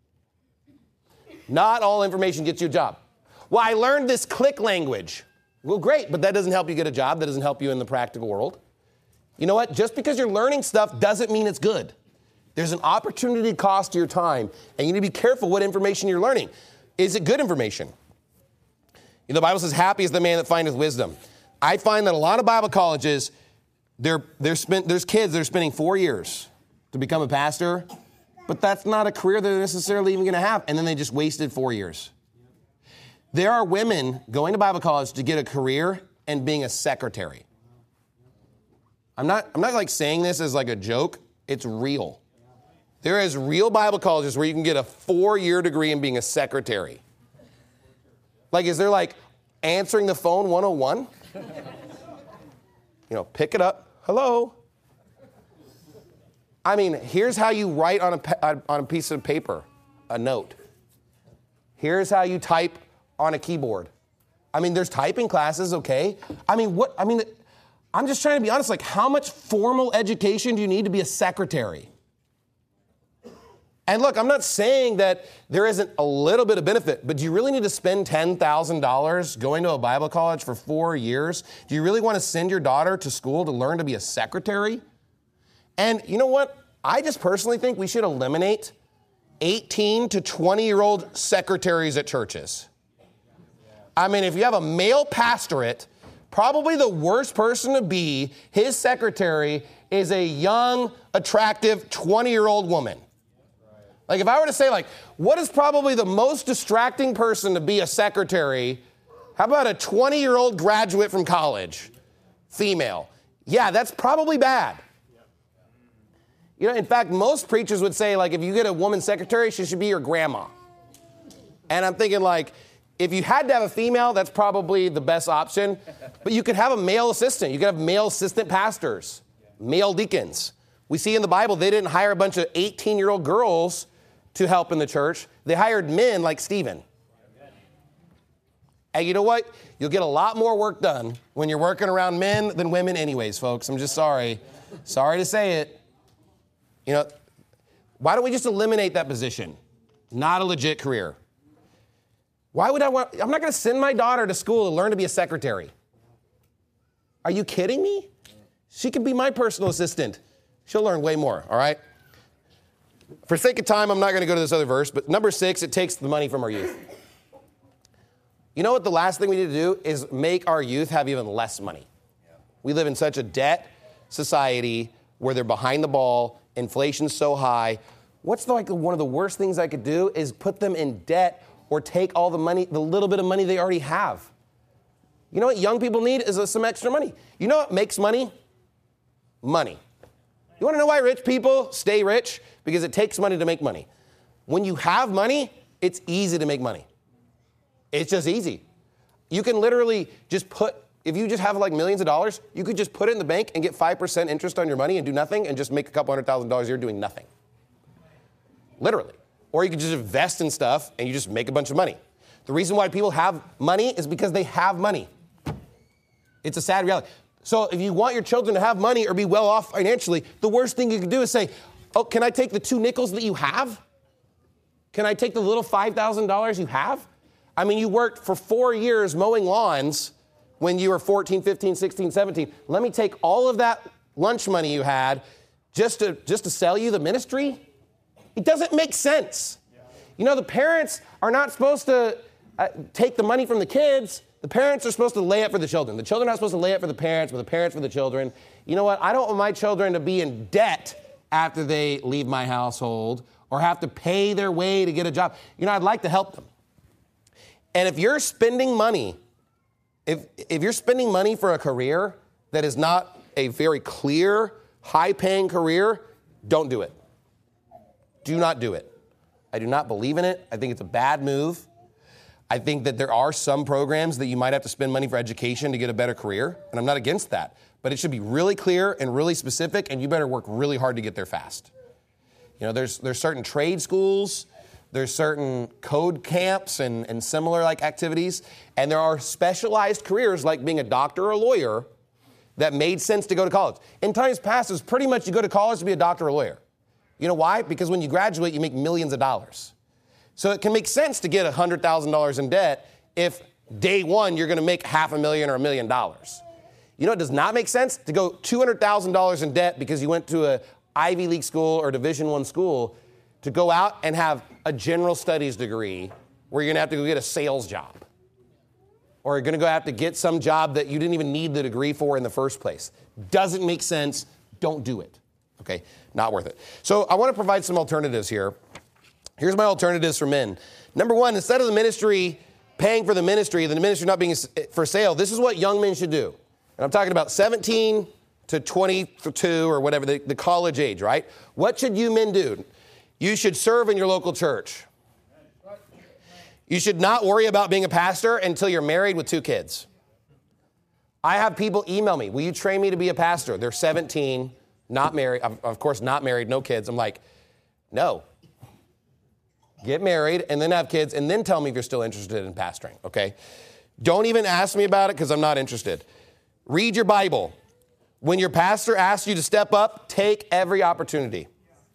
Not all information gets you a job. Well, I learned this click language. Well, great, but that doesn't help you get a job. That doesn't help you in the practical world. You know what? Just because you're learning stuff doesn't mean it's good. There's an opportunity cost to your time, and you need to be careful what information you're learning. Is it good information? The Bible says, happy is the man that findeth wisdom. I find that a lot of Bible colleges, there's kids that are spending 4 years to become a pastor, but that's not a career they're necessarily even going to have, and then they just wasted 4 years. There are women going to Bible college to get a career and being a secretary. I'm not like saying this as like a joke. It's real. There is real Bible colleges where you can get a 4-year degree in being a secretary. Like, is there like answering the phone 101? Pick it up. Hello. I mean, here's how you write on a piece of paper, a note. Here's how you type on a keyboard. I mean, there's typing classes, okay? I'm just trying to be honest, like, how much formal education do you need to be a secretary? And look, I'm not saying that there isn't a little bit of benefit, but do you really need to spend $10,000 going to a Bible college for 4 years? Do you really want to send your daughter to school to learn to be a secretary? And you know what? I just personally think we should eliminate 18 to 20-year-old secretaries at churches. I mean, if you have a male pastorate, probably the worst person to be, his secretary, is a young, attractive 20-year-old woman. Like, if I were to say, like, what is probably the most distracting person to be a secretary? How about a 20-year-old graduate from college, female? Yeah, that's probably bad. You know, in fact, most preachers would say, like, if you get a woman secretary, she should be your grandma. And I'm thinking, like, if you had to have a female, that's probably the best option. But you could have a male assistant. You could have male assistant pastors, male deacons. We see in the Bible, they didn't hire a bunch of 18-year-old girls to help in the church. They hired men like Stephen. And you know what? You'll get a lot more work done when you're working around men than women anyways, folks. I'm just sorry. Sorry to say it. You know, why don't we just eliminate that position? Not a legit career. Why would I'm not going to send my daughter to school to learn to be a secretary. Are you kidding me? She could be my personal assistant. She'll learn way more, all right? For sake of time, I'm not going to go to this other verse, but number 6, it takes the money from our youth. You know what the last thing we need to do is make our youth have even less money. We live in such a debt society where they're behind the ball, inflation's so high. What's one of the worst things I could do is put them in debt or take all the money, the little bit of money they already have. You know what young people need is some extra money. You know what makes money? Money. You want to know why rich people stay rich? Because it takes money to make money. When you have money, it's easy to make money. It's just easy. You can literally just if you just have like millions of dollars, you could just put it in the bank and get 5% interest on your money and do nothing and just make a couple $100,000 a year doing nothing. Literally. Or you could just invest in stuff and you just make a bunch of money. The reason why people have money is because they have money. It's a sad reality. So if you want your children to have money or be well off financially, the worst thing you can do is say, oh, can I take the 2 nickels that you have? Can I take the little $5,000 you have? I mean, you worked for 4 years mowing lawns when you were 14, 15, 16, 17. Let me take all of that lunch money you had just to sell you the ministry? It doesn't make sense. You know, the parents are not supposed to take the money from the kids. The parents are supposed to lay it for the children. The children are not supposed to lay it for the parents, but the parents for the children. You know what? I don't want my children to be in debt after they leave my household or have to pay their way to get a job. You know, I'd like to help them. And if you're spending money, if you're spending money for a career that is not a very clear, high-paying career, don't do it. Do not do it. I do not believe in it. I think it's a bad move. I think that there are some programs that you might have to spend money for education to get a better career, and I'm not against that. But it should be really clear and really specific, and you better work really hard to get there fast. You know, there's certain trade schools, there's certain code camps and similar like activities, and there are specialized careers like being a doctor or a lawyer that made sense to go to college. In times past, it was pretty much you go to college to be a doctor or a lawyer. You know why? Because when you graduate, you make millions of dollars. So it can make sense to get $100,000 in debt if day one you're going to make $500,000 or $1 million. You know it does not make sense? To go $200,000 in debt because you went to a Ivy League school or Division I school to go out and have a general studies degree where you're going to have to go get a sales job. Or you're going to have to get some job that you didn't even need the degree for in the first place. Doesn't make sense. Don't do it. Okay? Not worth it. So I want to provide some alternatives here. Here's my alternatives for men. Number one, instead of the ministry paying for the ministry not being for sale, this is what young men should do. And I'm talking about 17 to 22 or whatever, the college age, right? What should you men do? You should serve in your local church. You should not worry about being a pastor until you're married with 2 kids. I have people email me, will you train me to be a pastor? They're 17, not married, of course, not married, no kids. I'm like, no. Get married and then have kids and then tell me if you're still interested in pastoring, okay? Don't even ask me about it because I'm not interested. Read your Bible. When your pastor asks you to step up, take every opportunity.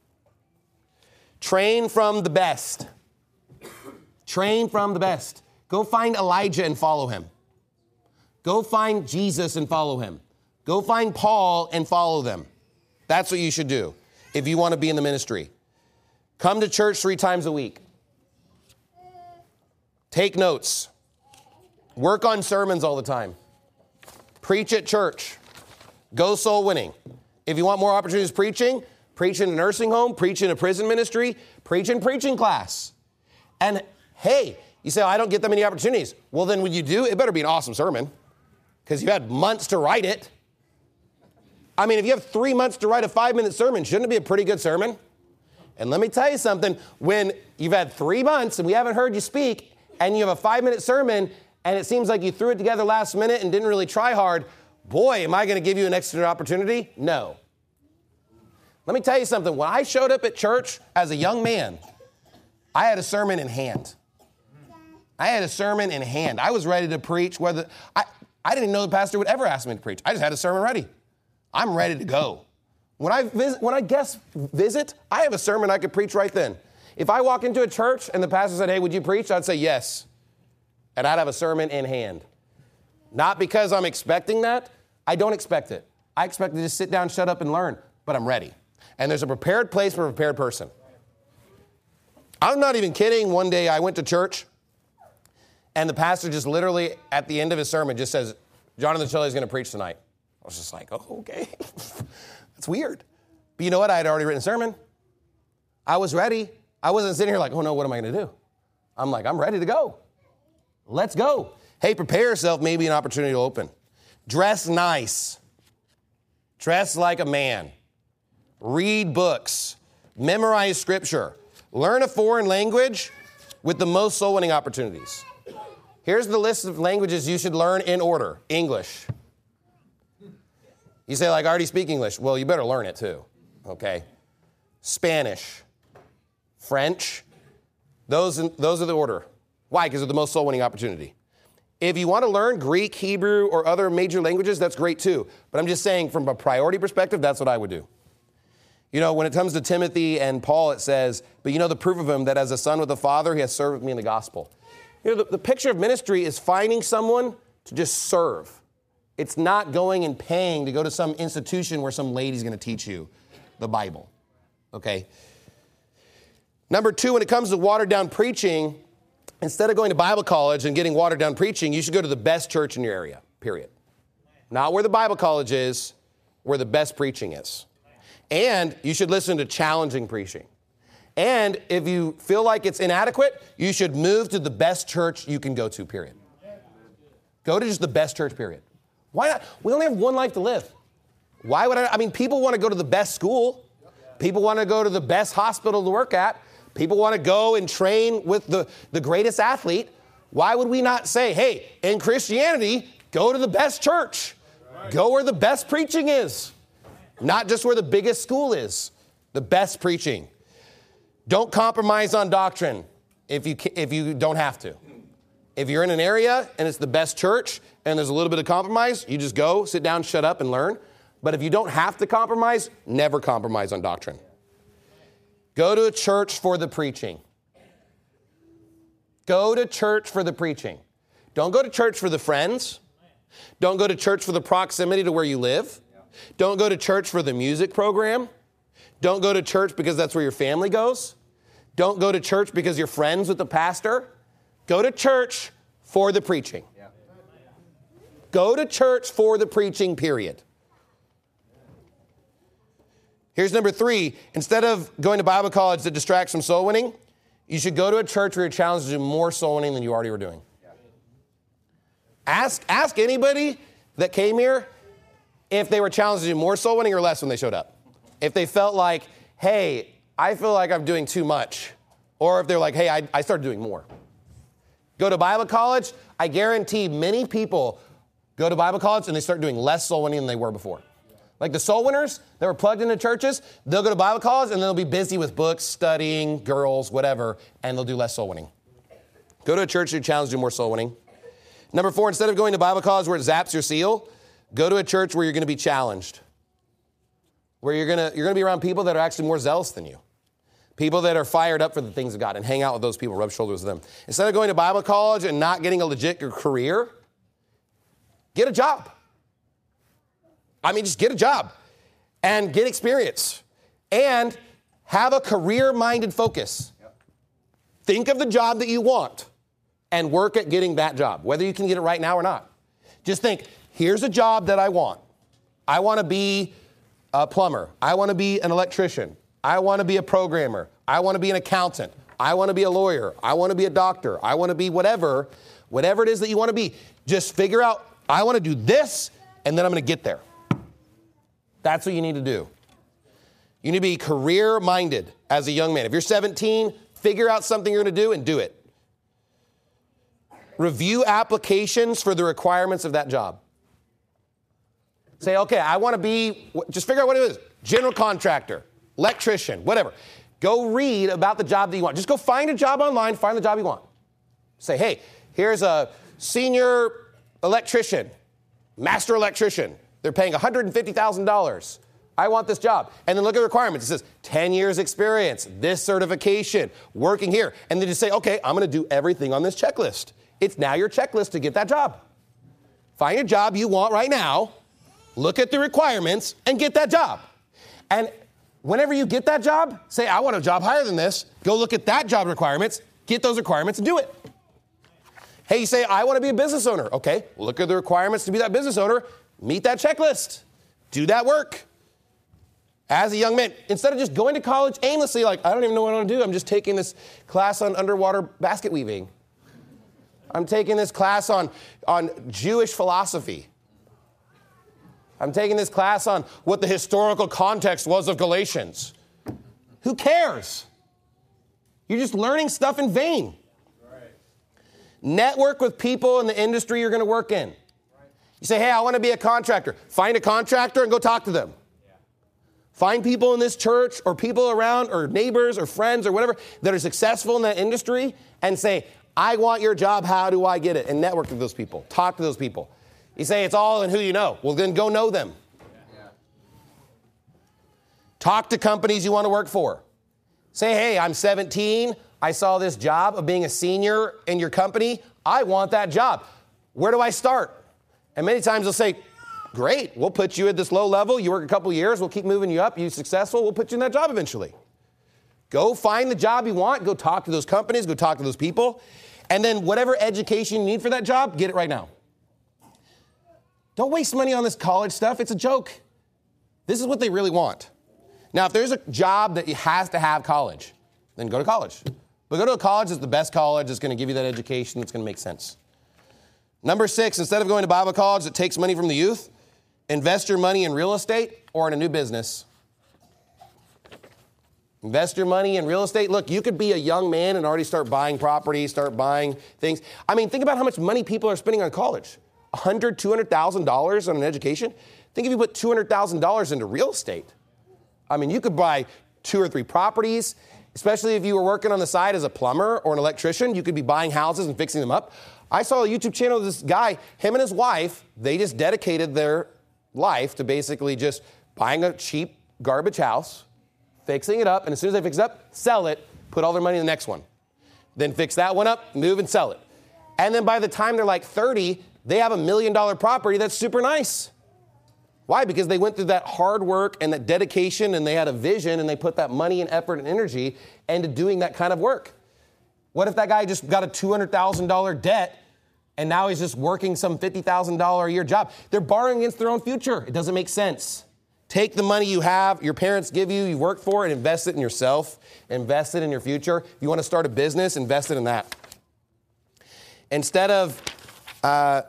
Train from the best. Train from the best. Go find Elijah and follow him. Go find Jesus and follow him. Go find Paul and follow them. That's what you should do if you want to be in the ministry. Come to church 3 times a week. Take notes. Work on sermons all the time. Preach at church. Go soul winning. If you want more opportunities preaching, preach in a nursing home, preach in a prison ministry, preach in preaching class. And hey, you say, I don't get that many opportunities. Well, then when you do, it better be an awesome sermon because you've had months to write it. I mean, if you have 3 months to write a 5-minute sermon, shouldn't it be a pretty good sermon? And let me tell you something, when you've had 3 months and we haven't heard you speak and you have a 5-minute sermon and it seems like you threw it together last minute and didn't really try hard, boy, am I going to give you an extra opportunity? No. Let me tell you something. When I showed up at church as a young man, I had a sermon in hand. I was ready to preach. I didn't even know the pastor would ever ask me to preach. I just had a sermon ready. I'm ready to go. When I guest visit, I have a sermon I could preach right then. If I walk into a church and the pastor said, hey, would you preach? I'd say yes. And I'd have a sermon in hand. Not because I'm expecting that. I don't expect it. I expect to just sit down, shut up, and learn. But I'm ready. And there's a prepared place for a prepared person. I'm not even kidding. One day I went to church, and the pastor just literally, at the end of his sermon, just says, Jonathan Shelley is going to preach tonight. I was just like, oh, okay. That's weird. But you know what? I had already written a sermon. I was ready. I wasn't sitting here like, oh, no, what am I going to do? I'm like, I'm ready to go. Let's go. Hey, prepare yourself. Maybe an opportunity will open. Dress nice. Dress like a man. Read books. Memorize scripture. Learn a foreign language with the most soul-winning opportunities. Here's the list of languages you should learn in order. English. You say, like, I already speak English. Well, you better learn it too, okay? Spanish, French, those are the order. Why? Because they're the most soul-winning opportunity. If you want to learn Greek, Hebrew, or other major languages, that's great too. But I'm just saying from a priority perspective, that's what I would do. You know, when it comes to Timothy and Paul, it says, but you know the proof of him that as a son with a father, he has served with me in the gospel. You know, the picture of ministry is finding someone to just serve. It's not going and paying to go to some institution where some lady's going to teach you the Bible, okay? Number 2, when it comes to watered-down preaching, instead of going to Bible college and getting watered-down preaching, you should go to the best church in your area, period. Not where the Bible college is, where the best preaching is. And you should listen to challenging preaching. And if you feel like it's inadequate, you should move to the best church you can go to, period. Go to just the best church, period. Why not? We only have one life to live. Why would I mean, people want to go to the best school. People want to go to the best hospital to work at. People want to go and train with the greatest athlete. Why would we not say, hey, in Christianity, go to the best church. Go where the best preaching is. Not just where the biggest school is. The best preaching. Don't compromise on doctrine if you don't have to. If you're in an area and it's the best church and there's a little bit of compromise, you just go, sit down, shut up, and learn. But if you don't have to compromise, never compromise on doctrine. Go to a church for the preaching. Go to church for the preaching. Don't go to church for the friends. Don't go to church for the proximity to where you live. Don't go to church for the music program. Don't go to church because that's where your family goes. Don't go to church because you're friends with the pastor. Go to church for the preaching. Go to church for the preaching, period. Here's number 3. Instead of going to Bible college that distracts from soul winning, you should go to a church where you're challenged to do more soul winning than you already were doing. Ask anybody that came here if they were challenged to do more soul winning or less when they showed up. If they felt like, hey, I feel like I'm doing too much. Or if they're like, hey, I started doing more. Go to Bible college, I guarantee many people go to Bible college and they start doing less soul winning than they were before. Like the soul winners that were plugged into churches, they'll go to Bible college and they'll be busy with books, studying, girls, whatever, and they'll do less soul winning. Go to a church that challenges you more soul winning. Number 4, instead of going to Bible college where it zaps your seal, go to a church where you're going to be challenged, where you're going to be around people that are actually more zealous than you, people that are fired up for the things of God, and hang out with those people, rub shoulders with them. Instead of going to Bible college and not getting a legit career, get a job. I mean, just get a job and get experience and have a career-minded focus. Think of the job that you want and work at getting that job, whether you can get it right now or not. Just think, here's a job that I want. I want to be a plumber. I want to be an electrician. I want to be a programmer. I want to be an accountant. I want to be a lawyer. I want to be a doctor. I want to be whatever it is that you want to be. Just figure out, I want to do this, and then I'm going to get there. That's what you need to do. You need to be career-minded as a young man. If you're 17, figure out something you're going to do and do it. Review applications for the requirements of that job. Say, okay, I want to be, just figure out what it is. General contractor, electrician, whatever. Go read about the job that you want. Just go find a job online, find the job you want. Say, hey, here's a senior electrician, master electrician. They're paying $150,000. I want this job. And then look at the requirements. It says 10 years experience, this certification, working here. And then just say, okay, I'm going to do everything on this checklist. It's now your checklist to get that job. Find a job you want right now, look at the requirements, and get that job. And whenever you get that job, say, I want a job higher than this. Go look at that job requirements, get those requirements, and do it. Hey, you say, I want to be a business owner. Okay, well, look at the requirements to be that business owner. Meet that checklist. Do that work. As a young man, instead of just going to college aimlessly, like, I don't even know what I want to do. I'm just taking this class on underwater basket weaving. I'm taking this class on Jewish philosophy. I'm taking this class on what the historical context was of Galatians. Who cares? You're just learning stuff in vain. Right. Network with people in the industry you're going to work in. Right. You say, hey, I want to be a contractor. Find a contractor and go talk to them. Yeah. Find people in this church or people around or neighbors or friends or whatever that are successful in that industry and say, I want your job. How do I get it? And network with those people. Talk to those people. You say it's all in who you know. Well, then go know them. Yeah. Talk to companies you want to work for. Say, hey, I'm 17. I saw this job of being a senior in your company. I want that job. Where do I start? And many times they'll say, great, we'll put you at this low level. You work a couple years. We'll keep moving you up. You're successful. We'll put you in that job eventually. Go find the job you want. Go talk to those companies. Go talk to those people. And then whatever education you need for that job, get it right now. Don't waste money on this college stuff. It's a joke. This is what they really want. Now, if there's a job that has to have college, then go to college. But go to a college that's the best college that's going to give you that education that's going to make sense. Number 6, instead of going to Bible college that takes money from the youth, invest your money in real estate or in a new business. Invest your money in real estate. Look, you could be a young man and already start buying property, start buying things. I mean, think about how much money people are spending on college. $100,000, $200,000 on an education. Think if you put $200,000 into real estate. I mean, you could buy 2 or 3 properties, especially if you were working on the side as a plumber or an electrician. You could be buying houses and fixing them up. I saw a YouTube channel of this guy, him and his wife, they just dedicated their life to basically just buying a cheap garbage house, fixing it up, and as soon as they fix it up, sell it, put all their money in the next one. Then fix that one up, move and sell it. And then by the time they're like 30, they have $1 million property that's super nice. Why? Because they went through that hard work and that dedication and they had a vision and they put that money and effort and energy into doing that kind of work. What if that guy just got a $200,000 debt and now he's just working some $50,000 a year job? They're borrowing against their own future. It doesn't make sense. Take the money you have, your parents give you, you work for, and invest it in yourself. Invest it in your future. If you want to start a business, invest it in that. Instead of, I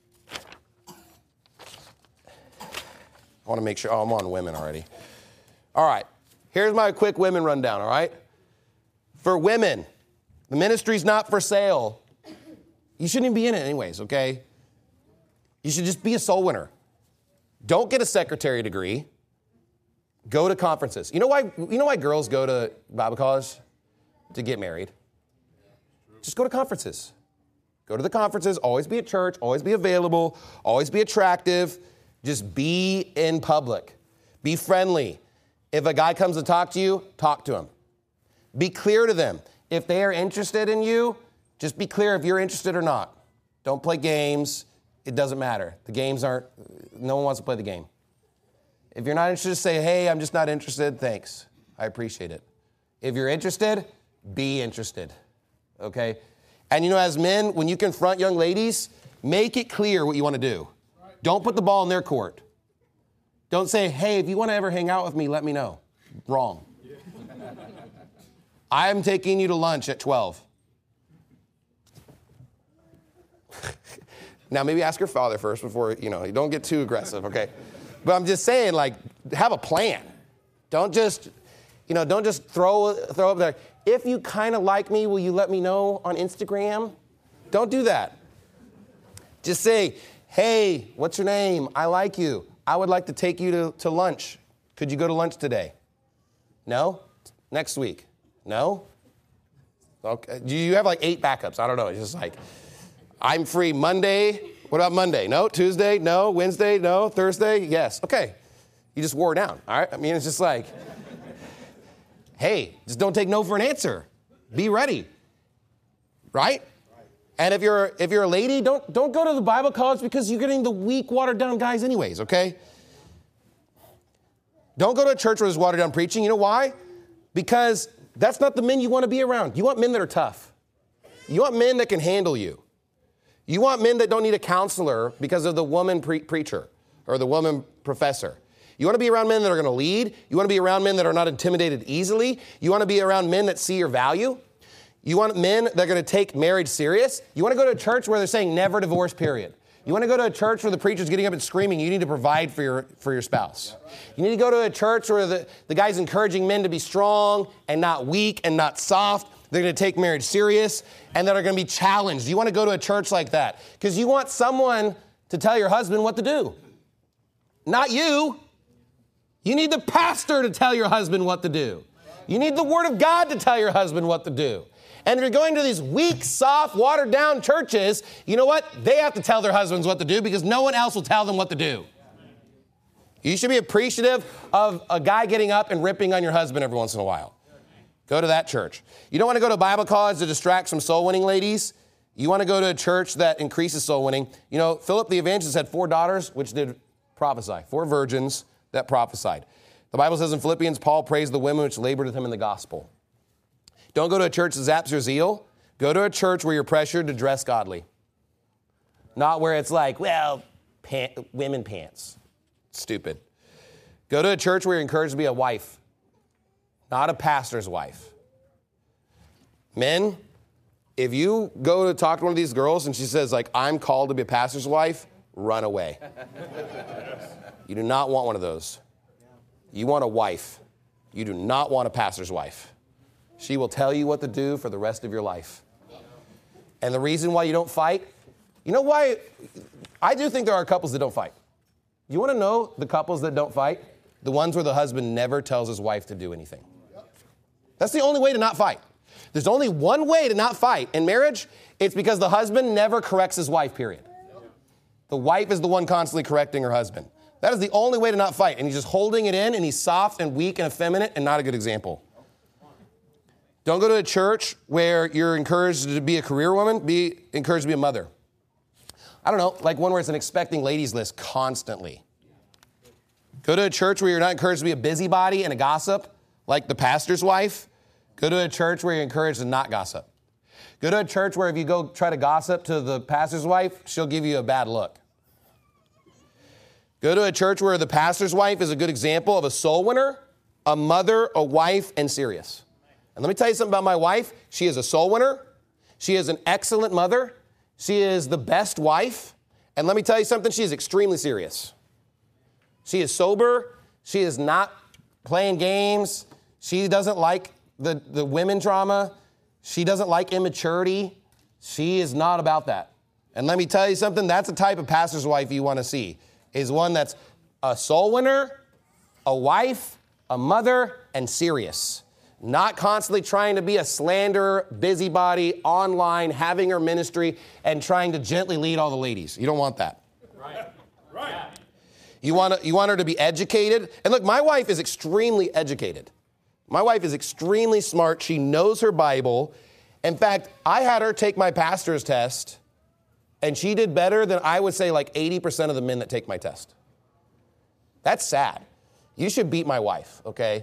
want to make sure, I'm on women already. All right, here's my quick women rundown, all right? For women, the ministry's not for sale. You shouldn't even be in it anyways, okay? You should just be a soul winner. Don't get a secretary degree. Go to conferences. You know why girls go to Bible college? To get married. Just go to conferences. Go to the conferences. Always be at church. Always be available. Always be attractive. Just be in public. Be friendly. If a guy comes to talk to you, talk to him. Be clear to them. If they are interested in you, just be clear if you're interested or not. Don't play games. It doesn't matter. The games aren't, no one wants to play the game. If you're not interested, say, hey, I'm just not interested. Thanks. I appreciate it. If you're interested, be interested. Okay? And as men, when you confront young ladies, make it clear what you want to do. Don't put the ball in their court. Don't say, hey, if you want to ever hang out with me, let me know. Wrong. I'm taking you to lunch at 12. Now, maybe ask your father first before, you don't get too aggressive, okay? But I'm just saying, have a plan. Don't just throw up there. If you kind of like me, will you let me know on Instagram? Don't do that. Just say, hey, what's your name? I like you. I would like to take you to lunch. Could you go to lunch today? No? Next week? No? Okay. Do you have 8 backups? I don't know. It's just I'm free Monday. What about Monday? No. Tuesday? No. Wednesday? No. Thursday? Yes. Okay. You just wore down. All right. I mean, it's just hey, just don't take no for an answer. Be ready. Right? And if you're a lady, don't go to the Bible college because you're getting the weak, watered down guys anyways, okay? Don't go to a church where there's watered down preaching. You know why? Because that's not the men you want to be around. You want men that are tough. You want men that can handle you. You want men that don't need a counselor because of the woman preacher or the woman professor. You want to be around men that are going to lead. You want to be around men that are not intimidated easily. You want to be around men that see your value. You want men that are going to take marriage serious. You want to go to a church where they're saying never divorce, period. You want to go to a church where the preacher's getting up and screaming, you need to provide for your spouse. You need to go to a church where the guy's encouraging men to be strong and not weak and not soft. They're going to take marriage serious and that are going to be challenged. You want to go to a church like that because you want someone to tell your husband what to do. Not you. You need the pastor to tell your husband what to do. You need the Word of God to tell your husband what to do. And if you're going to these weak, soft, watered-down churches, you know what? They have to tell their husbands what to do because no one else will tell them what to do. You should be appreciative of a guy getting up and ripping on your husband every once in a while. Go to that church. You don't want to go to Bible college to distract some soul-winning ladies. You want to go to a church that increases soul winning. Philip the evangelist had 4 daughters which did prophesy, 4 virgins that prophesied. The Bible says in Philippians, Paul praised the women which labored with him in the gospel. Don't go to a church that zaps your zeal. Go to a church where you're pressured to dress godly. Not where it's women pants. Stupid. Go to a church where you're encouraged to be a wife, not a pastor's wife. Men, if you go to talk to one of these girls and she says, I'm called to be a pastor's wife, run away. You do not want one of those. You want a wife. You do not want a pastor's wife. She will tell you what to do for the rest of your life. And the reason why you don't fight, you know why? I do think there are couples that don't fight. You want to know the couples that don't fight? The ones where the husband never tells his wife to do anything. That's the only way to not fight. There's only one way to not fight in marriage. It's because the husband never corrects his wife, period. The wife is the one constantly correcting her husband. That is the only way to not fight. And he's just holding it in, and he's soft and weak and effeminate and not a good example. Don't go to a church where you're encouraged to be a career woman. Be encouraged to be a mother. I don't know, one where it's an expecting ladies list constantly. Go to a church where you're not encouraged to be a busybody and a gossip, like the pastor's wife. Go to a church where you're encouraged to not gossip. Go to a church where if you go try to gossip to the pastor's wife, she'll give you a bad look. Go to a church where the pastor's wife is a good example of a soul winner, a mother, a wife, and serious. And let me tell you something about my wife. She is a soul winner. She is an excellent mother. She is the best wife. And let me tell you something. She is extremely serious. She is sober. She is not playing games. She doesn't like the women drama. She doesn't like immaturity. She is not about that. And let me tell you something. That's the type of pastor's wife you want to see, is one that's a soul winner, a wife, a mother, and serious. Not constantly trying to be a slanderer, busybody, online, having her ministry, and trying to gently lead all the ladies. You don't want that. Right. You want her to be educated. And look, my wife is extremely educated. My wife is extremely smart. She knows her Bible. In fact, I had her take my pastor's test, and she did better than I would say like 80% of the men that take my test. That's sad. You should beat my wife, okay?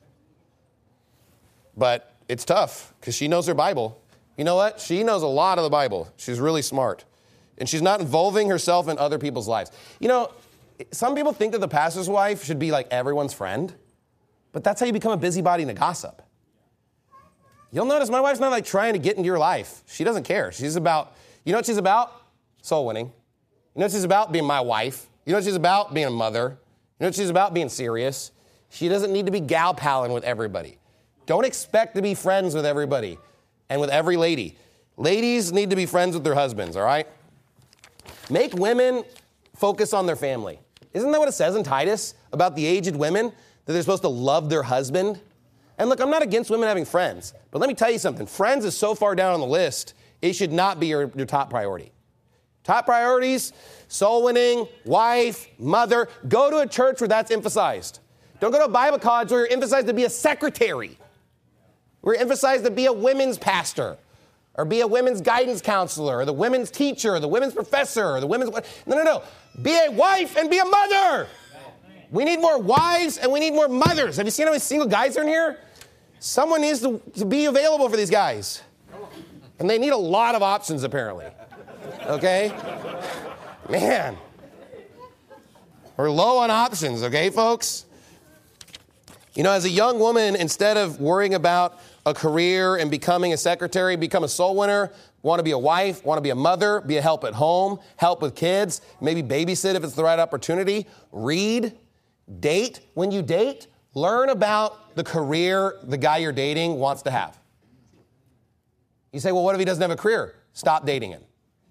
But it's tough because she knows her Bible. You know what? She knows a lot of the Bible. She's really smart. And she's not involving herself in other people's lives. You know, some people think that the pastor's wife should be like everyone's friend, but that's how you become a busybody and a gossip. You'll notice my wife's not like trying to get into your life. She doesn't care. She's about, you know what she's about? Soul winning. You know what she's about? Being my wife. You know what she's about? Being a mother. You know what she's about? Being serious. She doesn't need to be gal-palling with everybody. Don't expect to be friends with everybody and with every lady. Ladies need to be friends with their husbands, all right? Make women focus on their family. Isn't that what it says in Titus about the aged women, that they're supposed to love their husband? And look, I'm not against women having friends, but let me tell you something. Friends is so far down on the list, it should not be your top priority. Top priorities, soul winning, wife, mother. Go to a church where that's emphasized. Don't go to a Bible college where you're emphasized to be a secretary. We're emphasized to be a women's pastor, or be a women's guidance counselor, or the women's teacher, or the women's professor, or the women's... No. Be a wife and be a mother. We need more wives and we need more mothers. Have you seen how many single guys are in here? Someone needs to be available for these guys. And they need a lot of options, apparently. Okay? Man. We're low on options, okay, folks? You know, as a young woman, instead of worrying about a career and becoming a secretary, become a soul winner, want to be a wife, want to be a mother, be a help at home, help with kids, maybe babysit if it's the right opportunity, read, date. When you date, learn about the career the guy you're dating wants to have. You say, well, what if he doesn't have a career? Stop dating him.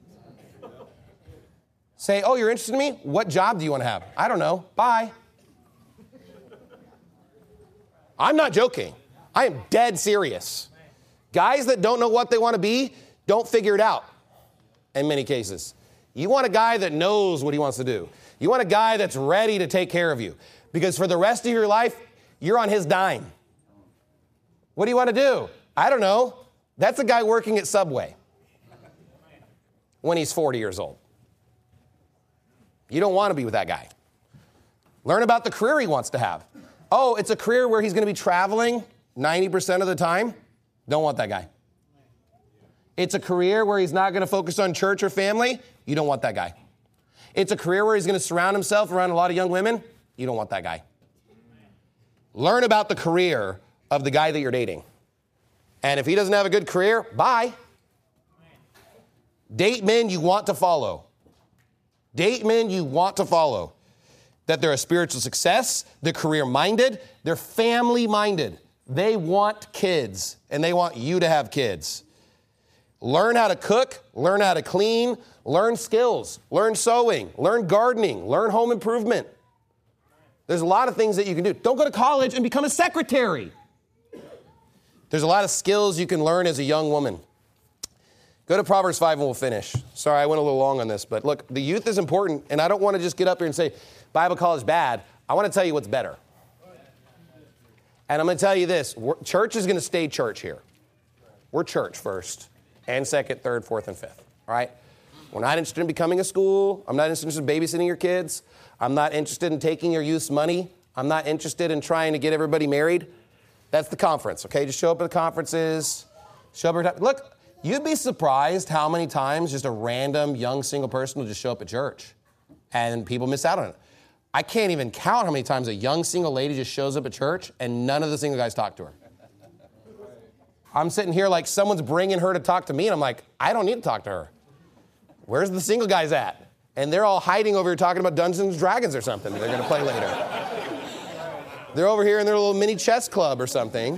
Say, oh, you're interested in me? What job do you want to have? I don't know. Bye. I'm not joking. I am dead serious. Guys that don't know what they want to be don't figure it out in many cases. You want a guy that knows what he wants to do. You want a guy that's ready to take care of you. Because for the rest of your life, you're on his dime. What do you want to do? I don't know. That's a guy working at Subway when he's 40 years old. You don't want to be with that guy. Learn about the career he wants to have. Oh, it's a career where he's going to be traveling 90% of the time. Don't want that guy. It's a career where he's not going to focus on church or family. You don't want that guy. It's a career where he's going to surround himself around a lot of young women. You don't want that guy. Learn about the career of the guy that you're dating. And if he doesn't have a good career, bye. Date men you want to follow. Date men you want to follow. That they're a spiritual success, they're career-minded, they're family-minded. They want kids, and they want you to have kids. Learn how to cook, learn how to clean, learn skills, learn sewing, learn gardening, learn home improvement. There's a lot of things that you can do. Don't go to college and become a secretary. There's a lot of skills you can learn as a young woman. Go to Proverbs 5 and we'll finish. Sorry, I went a little long on this, but look, the youth is important, and I don't want to just get up here and say, Bible college bad. I want to tell you what's better. And I'm going to tell you this. Church is going to stay church here. We're church first, and second, third, fourth, and fifth. All right? We're not interested in becoming a school. I'm not interested in babysitting your kids. I'm not interested in taking your youth's money. I'm not interested in trying to get everybody married. That's the conference, okay? Just show up at the conferences. Show up. Look, you'd be surprised how many times just a random young single person will just show up at church, and people miss out on it. I can't even count how many times a young single lady just shows up at church and none of the single guys talk to her. I'm sitting here like someone's bringing her to talk to me, and I'm like, I don't need to talk to her. Where's the single guys at? And they're all hiding over here talking about Dungeons and Dragons or something they're going to play later. They're over here in their little mini chess club or something.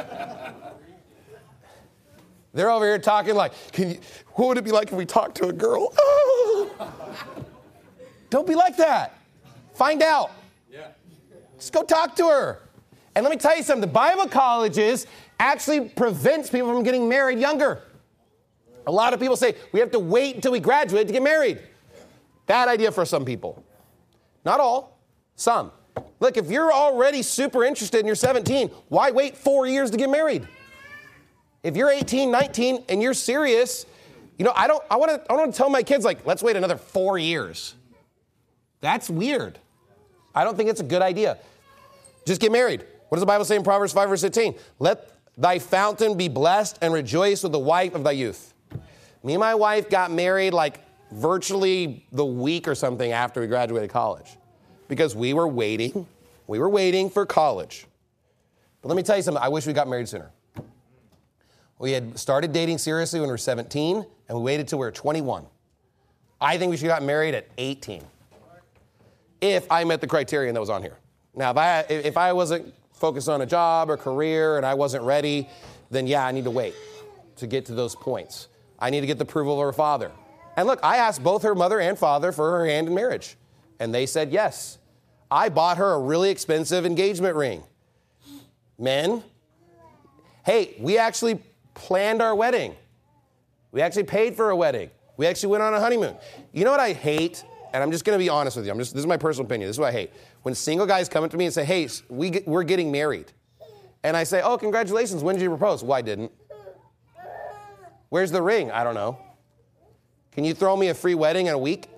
They're over here talking like, what would it be like if we talked to a girl? Oh. Don't be like that. Find out. Just go talk to her. And let me tell you something. The Bible colleges actually prevents people from getting married younger. A lot of people say we have to wait until we graduate to get married. Bad idea for some people. Not all, some. Look, if you're already super interested and you're 17, why wait 4 years to get married? If you're 18, 19, and you're serious, I want to tell my kids, like, let's wait another 4 years. That's weird. I don't think it's a good idea. Just get married. What does the Bible say in Proverbs 5, verse 18? Let thy fountain be blessed and rejoice with the wife of thy youth. Me and my wife got married like virtually the week or something after we graduated college because we were waiting for college. But let me tell you something. I wish we got married sooner. We had started dating seriously when we were 17, and we waited till we were 21. I think we should have got married at 18 if I met the criterion that was on here. Now, if I wasn't focused on a job or career and I wasn't ready, then yeah, I need to wait to get to those points. I need to get the approval of her father. And look, I asked both her mother and father for her hand in marriage, and they said yes. I bought her a really expensive engagement ring. Men, hey, we actually planned our wedding. We actually paid for a wedding. We actually went on a honeymoon. You know what I hate? And I'm just going to be honest with you. This is my personal opinion. This is what I hate. When single guys come up to me and say, hey, we're getting married. And I say, oh, congratulations. When did you propose? Well, I didn't. Where's the ring? I don't know. Can you throw me a free wedding in a week?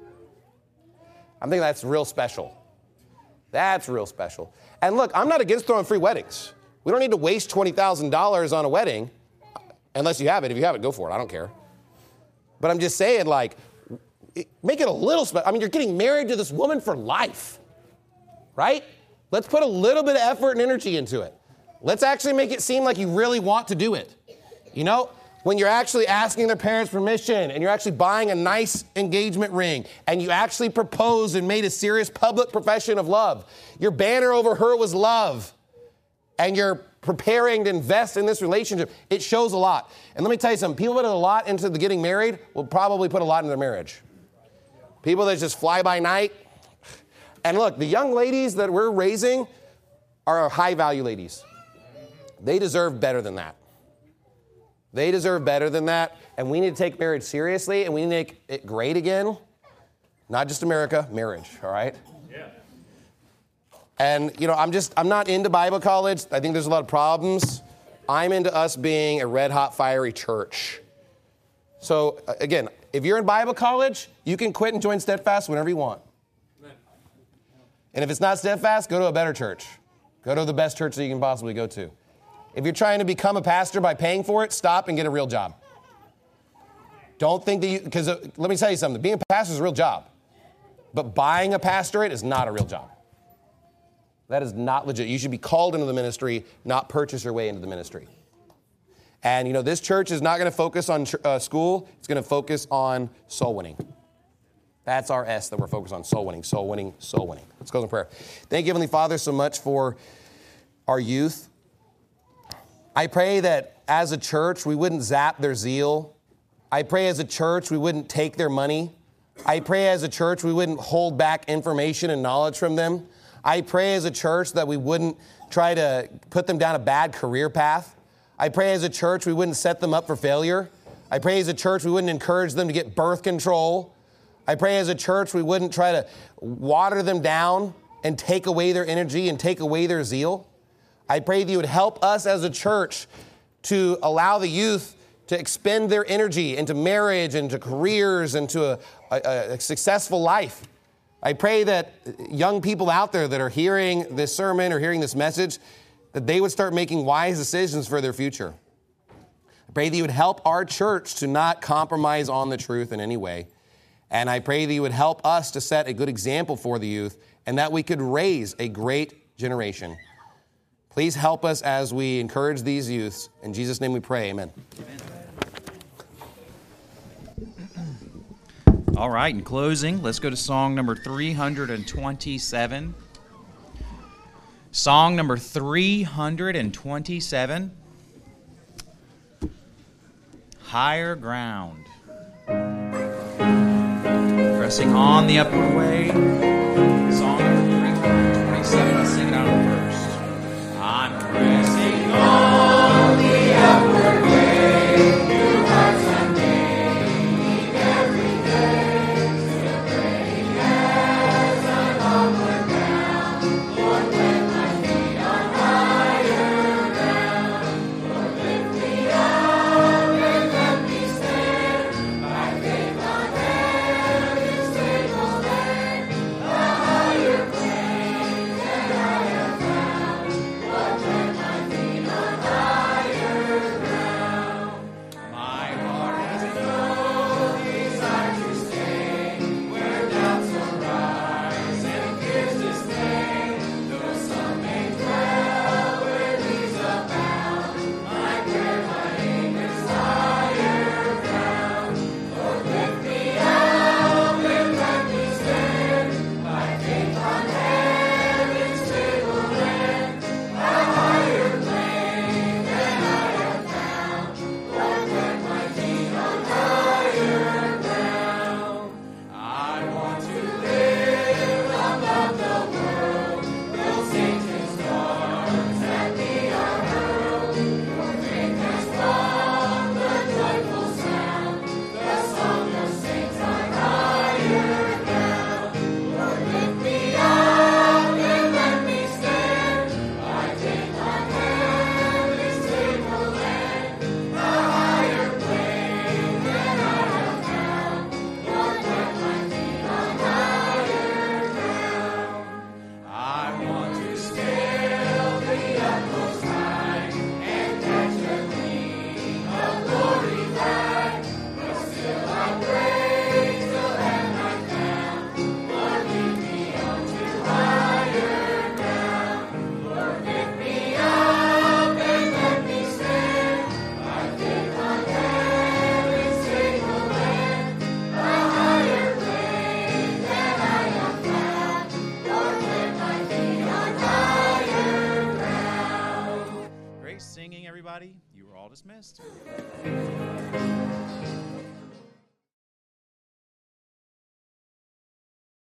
I think that's real special. That's real special. And look, I'm not against throwing free weddings. We don't need to waste $20,000 on a wedding unless you have it. If you have it, go for it. I don't care. But I'm just saying, like, make it a little special. I mean, you're getting married to this woman for life, right? Let's put a little bit of effort and energy into it. Let's actually make it seem like you really want to do it. When you're actually asking their parents' permission and you're actually buying a nice engagement ring and you actually proposed and made a serious public profession of love. Your banner over her was love. And you're preparing to invest in this relationship. It shows a lot. And let me tell you something. People that put a lot into the getting married will probably put a lot into their marriage. People that just fly by night. And look, the young ladies that we're raising are high-value ladies. They deserve better than that. They deserve better than that, and we need to take marriage seriously, and we need to make it great again. Not just America, marriage, all right? Yeah. And, I'm not into Bible college. I think there's a lot of problems. I'm into us being a red-hot, fiery church. So, again, if you're in Bible college, you can quit and join Steadfast whenever you want. And if it's not Steadfast, go to a better church. Go to the best church that you can possibly go to. If you're trying to become a pastor by paying for it, stop and get a real job. Don't think that because let me tell you something. Being a pastor is a real job. But buying a pastorate is not a real job. That is not legit. You should be called into the ministry, not purchase your way into the ministry. And, this church is not going to focus on school. It's going to focus on soul winning. That's our S that we're focused on, soul winning, soul winning, soul winning. Let's close in prayer. Thank you, Heavenly Father, so much for our youth. I pray that as a church, we wouldn't zap their zeal. I pray as a church, we wouldn't take their money. I pray as a church, we wouldn't hold back information and knowledge from them. I pray as a church that we wouldn't try to put them down a bad career path. I pray as a church, we wouldn't set them up for failure. I pray as a church, we wouldn't encourage them to get birth control. I pray as a church, we wouldn't try to water them down and take away their energy and take away their zeal. I pray that you would help us as a church to allow the youth to expend their energy into marriage, into careers, into a successful life. I pray that young people out there that are hearing this sermon or hearing this message, that they would start making wise decisions for their future. I pray that you would help our church to not compromise on the truth in any way. And I pray that you would help us to set a good example for the youth and that we could raise a great generation. Please help us as we encourage these youths. In Jesus' name we pray, amen. All right, in closing, let's go to song number 327. Song number 327, Higher Ground. Pressing on the upward way. Song number 327. Let's sing it out first. I'm pressing on the upward way, new heights I'm gaining every day, still praying as I'm onward bound. Lord, plant my feet on higher ground. Lord, lift me up and let me stand by faith on heaven's tableland, a higher plane than I have found. Lord, plant my feet on higher ground. My heart has no desire to stay where doubts arise and fears dismay. Though some may dwell where these abound, my prayer, my aim is higher ground. Lord, lift me up and let me stand by faith on heaven's tableland, a higher plane than I have found. Lord, plant my feet on higher ground. I want to live above the world, though Satan's darts at me are hurled. Your faith has brought the joyful sound, the song of saints on higher ground. Lord, lift me up and let me stand by faith on heaven's tableland, a higher plane than I have found. Lord, plant my feet on higher ground. I want to scale the utmost high and catch a gleam of glory flag, but still I pray till then I'm found. Lord, lead me on to higher ground. Lord, lift me up and let me stand by faith on heaven's tableland, a higher plane than I have found. Lord, plant my feet on higher ground. Great singing, everybody. You were all dismissed.